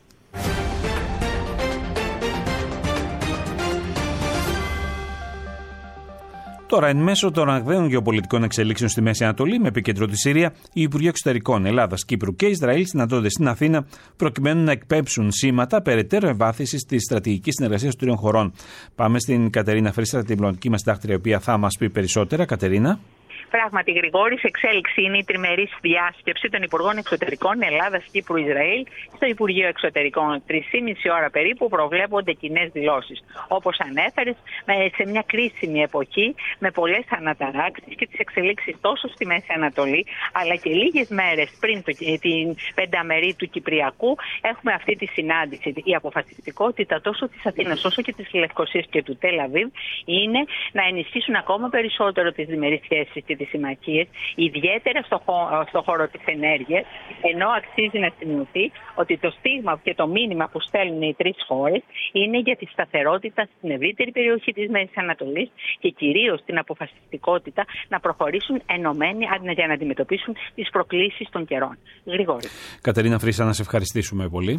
Τώρα, εν μέσω των ραγδαίων γεωπολιτικών εξελίξεων στη Μέση Ανατολή, με επίκεντρο τη Συρία, οι Υπουργοί Εξωτερικών Ελλάδας, Κύπρου και Ισραήλ συναντώνται στην Αθήνα προκειμένου να εκπέμψουν σήματα περαιτέρω εμβάθυνσης της στρατηγικής συνεργασίας των τριών χωρών. Πάμε στην Κατερίνα Φρίστα, την διπλωματική μας συντάκτρια, η οποία θα μας πει περισσότερα. Κατερίνα. Πράγματι, Γρηγόρη, σε εξέλιξη είναι η τριμερής διάσκεψη των Υπουργών Εξωτερικών Ελλάδας, Κύπρου, Ισραήλ στο Υπουργείο Εξωτερικών. 3,5 ώρα περίπου προβλέπονται κοινές δηλώσεις. Όπως ανέφερες, σε μια κρίσιμη εποχή με πολλές αναταράξεις και τις εξελίξεις τόσο στη Μέση Ανατολή, αλλά και λίγες μέρες πριν την πενταμερή του Κυπριακού, έχουμε αυτή τη συνάντηση. Η αποφασιστικότητα τόσο της Αθήνας όσο και της Λευκωσίας και του Τελ Αβίβ είναι να ενισχύσουν ακόμα περισσότερο τις διμερείς σχέσεις και τις συμμαχίες, ιδιαίτερα στο χώρο της ενέργειας, ενώ αξίζει να σημειωθεί ότι το στίγμα και το μήνυμα που στέλνουν οι τρεις χώρες είναι για τη σταθερότητα στην ευρύτερη περιοχή της Μέσης Ανατολής και κυρίως την αποφασιστικότητα να προχωρήσουν ενωμένοι για να αντιμετωπίσουν τις προκλήσεις των καιρών. Γρηγόρη. Κατερίνα Φρίστα, να σε ευχαριστήσουμε πολύ.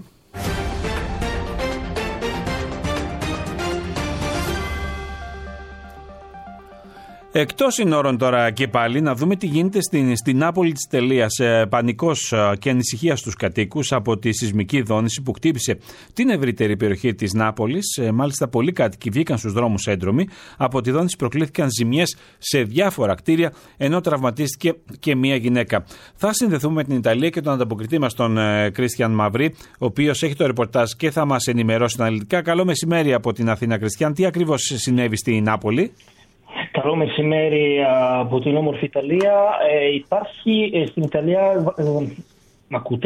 Εκτός συνόρων τώρα και πάλι, να δούμε τι γίνεται στην Νάπολη της Ιταλίας. Πανικός και ανησυχία στους κατοίκους από τη σεισμική δόνηση που χτύπησε την ευρύτερη περιοχή της Νάπολης. Μάλιστα, πολλοί κάτοικοι βγήκαν στους δρόμους έντρομοι. Από τη δόνηση προκλήθηκαν ζημιές σε διάφορα κτίρια, ενώ τραυματίστηκε και μία γυναίκα. Θα συνδεθούμε με την Ιταλία και τον ανταποκριτή μας, τον Κρίστιαν Μαυρί, ο οποίος έχει το ρεπορτάζ και θα μας ενημερώσει αναλυτικά. Καλό μεσημέρι από την Αθήνα, Κρίστιαν. Τι ακριβώς συνέβη στη Νάπολη? Καλό μεσημέρι από την όμορφη Ιταλία. Υπάρχει στην Ιταλία... Μ' ακούτε?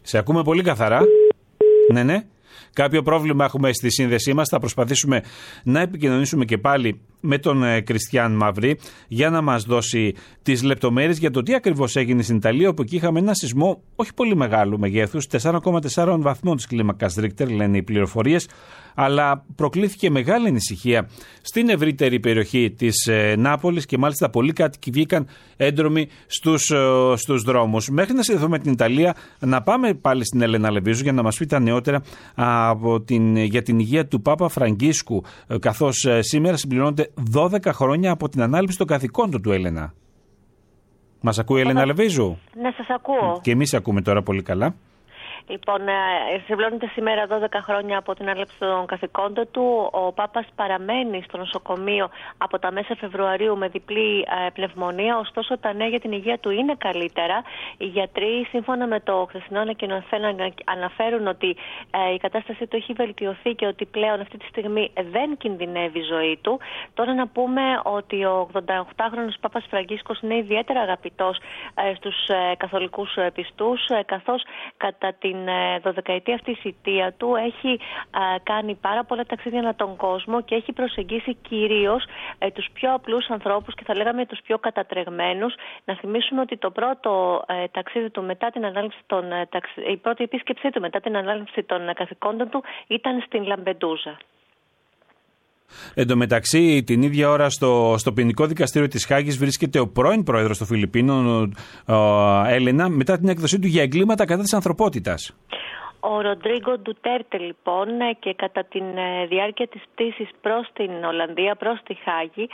Σε ακούμε πολύ καθαρά. Ναι. Κάποιο πρόβλημα έχουμε στη σύνδεσή μας. Θα προσπαθήσουμε να επικοινωνήσουμε και πάλι με τον Κριστιαν Μαυρή για να μας δώσει τις λεπτομέρειες για το τι ακριβώς έγινε στην Ιταλία, όπου εκεί είχαμε ένα σεισμό όχι πολύ μεγάλου μεγέθους, 4,4 βαθμών της κλίμακας Ρίχτερ, λένε οι πληροφορίες, αλλά προκλήθηκε μεγάλη ανησυχία στην ευρύτερη περιοχή της Νάπολης και μάλιστα πολλοί κάτοικοι βγήκαν έντρομοι στους δρόμους. Μέχρι να συνδεθούμε με την Ιταλία, να πάμε πάλι στην Έλενα Λεβίζου για να μας πει τα νεότερα για την υγεία του Πάπα Φραγκίσκου, καθώς σήμερα συμπληρώνονται 12 χρόνια από την ανάληψη των καθηκόντων του, Έλενα. Μας ακούει η Έλενα Λεβίζου? Ναι, σας ακούω. Και εμείς ακούμε τώρα πολύ καλά. Λοιπόν, συμπληρώνεται σήμερα 12 χρόνια από την ανάληψη των καθηκόντων του. Ο Πάπας παραμένει στο νοσοκομείο από τα μέσα Φεβρουαρίου με διπλή πνευμονία. Ωστόσο, τα νέα για την υγεία του είναι καλύτερα. Οι γιατροί, σύμφωνα με το χθεσινό ανακοινωθέν, αναφέρουν ότι η κατάστασή του έχει βελτιωθεί και ότι πλέον αυτή τη στιγμή δεν κινδυνεύει η ζωή του. Τώρα να πούμε ότι ο 88χρονος Πάπας Φραγκίσκος είναι ιδιαίτερα αγαπητός στους καθολικούς πιστούς, καθώς κατά την 12η αυτή θητεία του έχει κάνει πάρα πολλά ταξίδια ανά τον κόσμο και έχει προσεγγίσει κυρίως τους πιο απλούς ανθρώπους και θα λέγαμε τους πιο κατατρεγμένους. Να θυμίσουμε ότι το πρώτο ταξίδι του μετά την ανάληψη η πρώτη επίσκεψή του μετά την ανάληψη των καθηκόντων του ήταν στην Λαμπεντούζα. Εν τω μεταξύ, την ίδια ώρα στο ποινικό δικαστήριο της Χάγης βρίσκεται ο πρώην πρόεδρος των Φιλιππίνων, Έλενα, μετά την έκδοσή του για εγκλήματα κατά της ανθρωπότητας. Ο Ροντρίγκο Ντουτέρτε, λοιπόν, και κατά τη διάρκεια της πτήσης προς την Ολλανδία, προς τη Χάγη,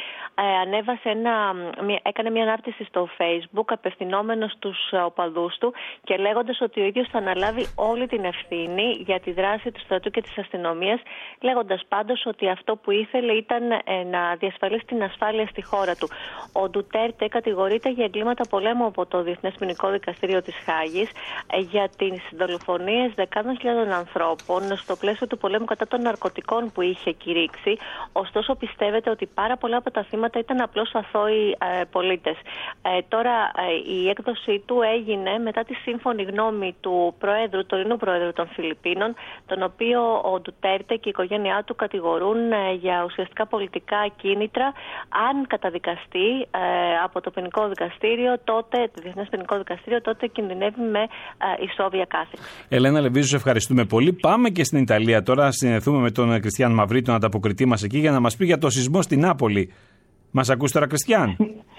έκανε μια ανάρτηση στο Facebook απευθυνόμενος στους οπαδούς του και λέγοντας ότι ο ίδιος θα αναλάβει όλη την ευθύνη για τη δράση του στρατού και της αστυνομίας, λέγοντας πάντως ότι αυτό που ήθελε ήταν να διασφαλίσει την ασφάλεια στη χώρα του. Ο Ντουτέρτε κατηγορείται για εγκλήματα πολέμου από το Διεθνές Ποινικό Δικαστήριο της Χάγης για τις δολοφονίες δεκάδων χιλιάδων ανθρώπων στο πλαίσιο του πολέμου κατά των ναρκωτικών που είχε κηρύξει. Ωστόσο, πιστεύετε ότι πάρα πολλά από τα θύματα ήταν απλώς αθώοι πολίτες. Τώρα η έκδοσή του έγινε μετά τη σύμφωνη γνώμη του τωρινού Προέδρου των Φιλιππίνων, τον οποίο ο Ντουτέρτε και η οικογένειά του κατηγορούν για ουσιαστικά πολιτικά κίνητρα. Αν καταδικαστεί από το ποινικό δικαστήριο, το Διεθνές Ποινικό Δικαστήριο, τότε κινδυνεύει με ισόβια κάθεξη. Ελένα Λεβίζου, σε ευχαριστούμε πολύ. Πάμε και στην Ιταλία τώρα. Συνδεθούμε με τον Κριστιαν Μαυρή, τον ανταποκριτή μας εκεί, για να μας πει για το σεισμό στην Νάπολη. Μας ακούς τώρα, Κριστιαν?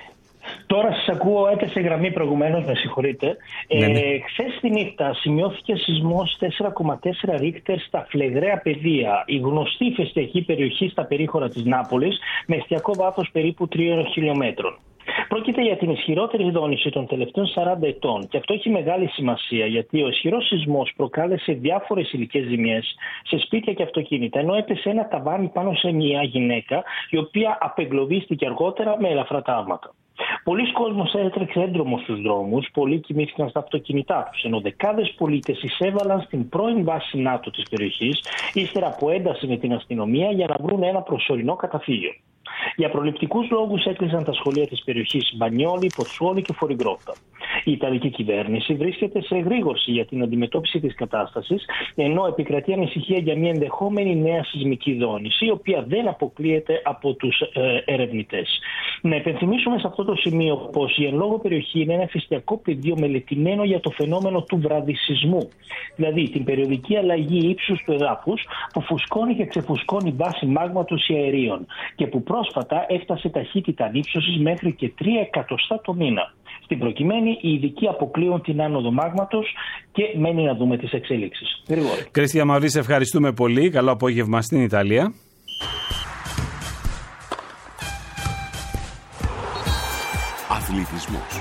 Τώρα σας ακούω, έπεσε γραμμή προηγουμένως, με συγχωρείτε. Ναι. Χθες τη νύχτα σημειώθηκε σεισμός 4,4 Ρίχτερ στα Φλεγρέα πεδία, η γνωστή ηφαιστειακή περιοχή στα περίχωρα της Νάπολης, με εστιακό βάθος περίπου 3 χιλιόμετρων. Πρόκειται για την ισχυρότερη δόνηση των τελευταίων 40 ετών και αυτό έχει μεγάλη σημασία, γιατί ο ισχυρός σεισμός προκάλεσε διάφορες υλικές ζημιές σε σπίτια και αυτοκίνητα, ενώ έπεσε ένα ταβάνι πάνω σε μια γυναίκα η οποία απεγκλωβίστηκε αργότερα με ελαφρά τραύματα. Πολλοί κόσμος έτρεξε έντρομο στους δρόμους, πολλοί κοιμήθηκαν στα αυτοκίνητά τους, ενώ δεκάδες πολίτες εισέβαλαν στην πρώην βάση ΝΑΤΟ της περιοχής, ύστερα από ένταση με την αστυνομία για να βρουν ένα προσωρινό καταφύγιο. Για προληπτικούς λόγους έκλεισαν τα σχολεία της περιοχής Μπανιόλι, Ποτσουόλι και Φοριγκρότα. Η Ιταλική κυβέρνηση βρίσκεται σε εγρήγορση για την αντιμετώπιση της κατάστασης, ενώ επικρατεί ανησυχία για μια ενδεχόμενη νέα σεισμική δόνηση, η οποία δεν αποκλείεται από τους ερευνητές. Να υπενθυμίσουμε σε αυτό το σημείο πως η εν λόγω περιοχή είναι ένα ηφαιστειακό πεδίο μελετημένο για το φαινόμενο του βραδυσισμού, δηλαδή την περιοδική αλλαγή ύψους του εδάφους που φουσκώνει και ξεφουσκώνει βάση μάγματος ή αερίων και που πρόσφατα έφτασε ταχύτητα ανύψωσης μέχρι και 3 εκατοστά το μήνα. Στην προκειμένη, οι ειδικοί αποκλείουν την άνοδο μάγματος και μένει να δούμε τις εξέλιξεις. Κριστιαν Μαυρή, σε ευχαριστούμε πολύ. Καλό απόγευμα στην Ιταλία. Αθλητισμός.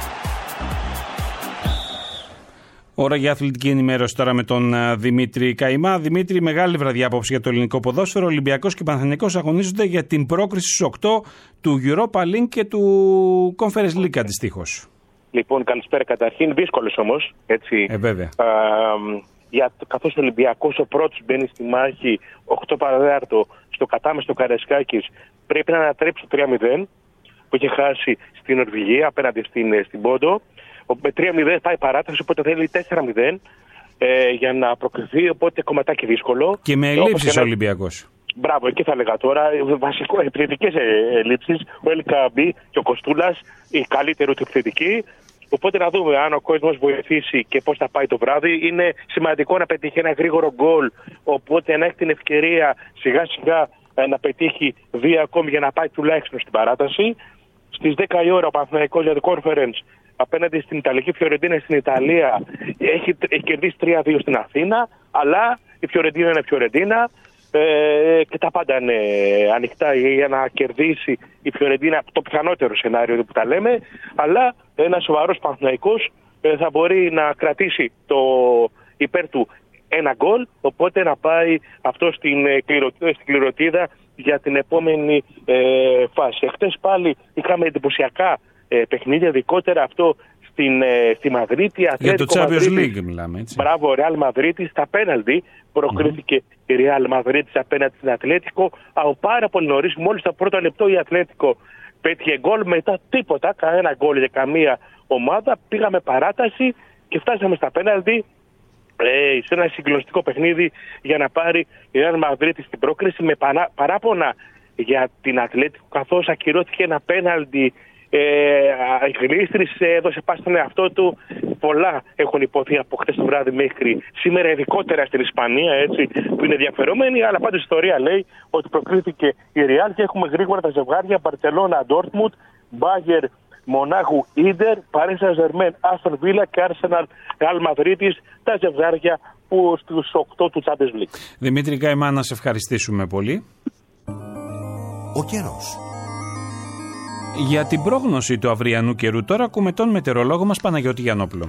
Ώρα για αθλητική ενημέρωση τώρα με τον Δημήτρη Καημά. Δημήτρη, μεγάλη βραδιά απόψε για το ελληνικό ποδόσφαιρο. Ο Ολυμπιακός και ο Παναθηναϊκός αγωνίζονται για την πρόκριση στους 8 του Europa League και του Conference League αντιστοίχως. Λοιπόν, καλησπέρα καταρχήν. Δύσκολες όμως. Έτσι. Βέβαια. Καθώς ο Ολυμπιακός ο πρώτος μπαίνει στη μάχη 8 παραδέταρτο στο κατάμεστο Καραϊσκάκης, πρέπει να ανατρέψει το 3-0 που είχε χάσει στην Νορβηγία απέναντι στην Πόντο. Με 3-0 πάει παράταση, οπότε θέλει 4-0 για να προκριθεί, οπότε κομματάκι δύσκολο. Και με ελλείψεις ο Ολυμπιακός. Μπράβο, εκεί θα έλεγα τώρα. Βασικό, επιθετικές ελλείψεις. Ο Ελκαμπή και ο Κοστούλας, οι καλύτεροι του επιθετικοί. Οπότε να δούμε αν ο κόσμος βοηθήσει και πώς θα πάει το βράδυ. Είναι σημαντικό να πετύχει ένα γρήγορο γκολ. Οπότε να έχει την ευκαιρία σιγά σιγά να πετύχει 2 ακόμη για να πάει τουλάχιστον στην παράταση. Στις 10 η ώρα ο Παναθηναϊκός για το Conference απέναντι στην Ιταλική Φιωρεντίνα στην Ιταλία έχει κερδίσει 3-2 στην Αθήνα. Αλλά η Φιωρεντίνα είναι Φιωρεντίνα. Και τα πάντα είναι ανοιχτά για να κερδίσει η Φιωρεντίνα, το πιθανότερο σενάριο που τα λέμε, αλλά ένας σοβαρός Παναθηναϊκός θα μπορεί να κρατήσει το υπέρ του 1 γκολ, οπότε να πάει αυτό στην κληροτίδα για την επόμενη φάση. Χτες πάλι είχαμε εντυπωσιακά παιχνίδια, ειδικότερα αυτό στη Μαδρίτη. Για το Champions League μιλάμε, έτσι. Μπράβο, Real Madrid στα πέναλτι. Προκρίθηκε η Real Madrid απέναντι στην Ατλέτικο. Από πάρα πολύ νωρίς, μόλις το πρώτο λεπτό η Ατλέτικο πέτυχε γκολ. Μετά τίποτα, κανένα γκολ για καμία ομάδα. Πήγαμε παράταση και φτάσαμε στα πέναλτι σε ένα συγκλονιστικό παιχνίδι για να πάρει η Real Madrid στην πρόκριση με παράπονα για την Ατλέτικο, καθώς ακυρώθηκε ένα πέναλτι. Γλίστρισε, έδωσε πάση στον εαυτό του. Πολλά έχουν υποθεί από χτες το βράδυ μέχρι σήμερα, ειδικότερα στην Ισπανία, έτσι, που είναι ενδιαφερομένοι. Αλλά πάντως η ιστορία λέει ότι προκρίθηκε η Real και έχουμε γρήγορα τα ζευγάρια Μπαρσελόνα, Ντόρτμουντ, Μπάγερ, Μονάχου, Ίντερ, Παρί Σεν-Ζερμέν, Άστον Βίλα και Άρσεναλ, Ρεάλ Μαδρίτης, τα ζευγάρια που στους 8 του Champions League. Δημήτρη Καϊμά, να σε ευχαριστήσουμε πολύ. Ο καιρός. Για την πρόγνωση του αυριανού καιρού τώρα ακούμε τον μετεωρολόγο μας Παναγιώτη Γιαννόπουλο.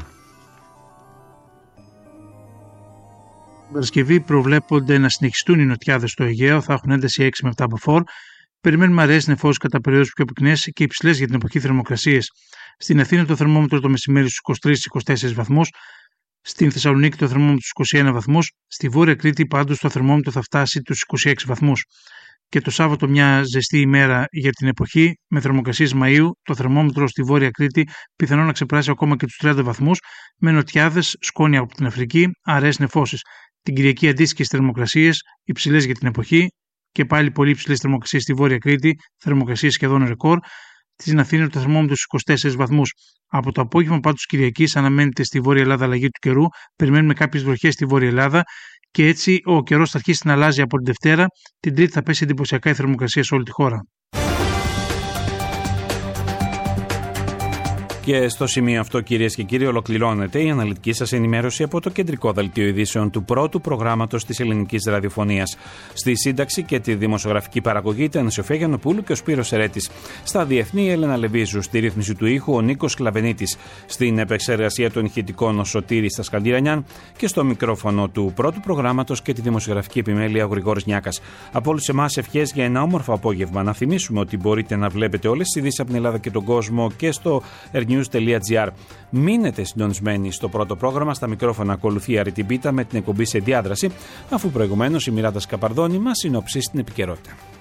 Την Παρασκευή προβλέπονται να συνεχιστούν οι νοτιάδες στο Αιγαίο, θα έχουν ένταση 6 με 7 μποφόρ. Περιμένουμε αραιές νεφώσεις κατά περιόδους πιο πυκνές και υψηλές για την εποχή θερμοκρασίες. Στην Αθήνα το θερμόμετρο το μεσημέρι στους 23-24 βαθμούς. Στην Θεσσαλονίκη το θερμόμετρο στους 21 βαθμούς. Στη Βόρεια Κρήτη πάντως το θερμόμετρο θα φτάσει τους 26 βαθμούς. Και το Σάββατο μια ζεστή ημέρα για την εποχή με θερμοκρασίες Μαΐου, το θερμόμετρο στη Βόρεια Κρήτη πιθανό να ξεπεράσει ακόμα και τους 30 βαθμούς με νοτιάδες, σκόνη από την Αφρική, αραιές νεφώσεις. Την Κυριακή αντίστοιχες θερμοκρασίες υψηλές για την εποχή και πάλι πολύ υψηλές θερμοκρασίες στη Βόρεια Κρήτη, θερμοκρασίες σχεδόν ρεκόρ. Στην Αθήνα το θερμόμετρο στους 24 βαθμούς. Από το απόγευμα πάντως Κυριακής αναμένεται στη Βόρεια Ελλάδα αλλαγή του καιρού, περιμένουμε κάποιες βροχές στη Βόρεια Ελλάδα. Και έτσι ο καιρός θα αρχίσει να αλλάζει από την Δευτέρα. Την Τρίτη θα πέσει εντυπωσιακά η θερμοκρασία σε όλη τη χώρα. Και στο σημείο αυτό, κυρίες και κύριοι, ολοκληρώνεται η αναλυτική σας ενημέρωση από το κεντρικό δελτίο ειδήσεων του πρώτου προγράμματος της ελληνικής ραδιοφωνίας. Στη σύνταξη και τη δημοσιογραφική παραγωγή ήταν η Σοφία Γιαννοπούλου και ο Σπύρος Ερέτης. Στα διεθνή, η Έλενα Λεβίζου. Στη ρύθμιση του ήχου, ο Νίκος Κλαβενίτης. Στην επεξεργασία των ηχητικών, ο Σωτήρης Στασκαλντιρανιάν. Και στο μικρόφωνο του πρώτου προγράμματος και τη δημοσιογραφική επιμέλεια, ο Γρηγόρης Νιάκας. Από όλους εμάς, ευχές για ένα όμορφο απόγευμα. Να θυμίσουμε ότι μπορείτε να βλέπετε όλες τις ειδήσεις από την Ελλάδα και τον κόσμο και στο news.gr. Μείνετε συντονισμένοι στο πρώτο πρόγραμμα. Στα μικρόφωνα ακολουθεί η Αριτιμπίτα με την εκπομπή σε διάδραση, αφού προηγουμένως η Μιράντα Σκαπαρδόνη μας συνοψίσει την επικαιρότητα.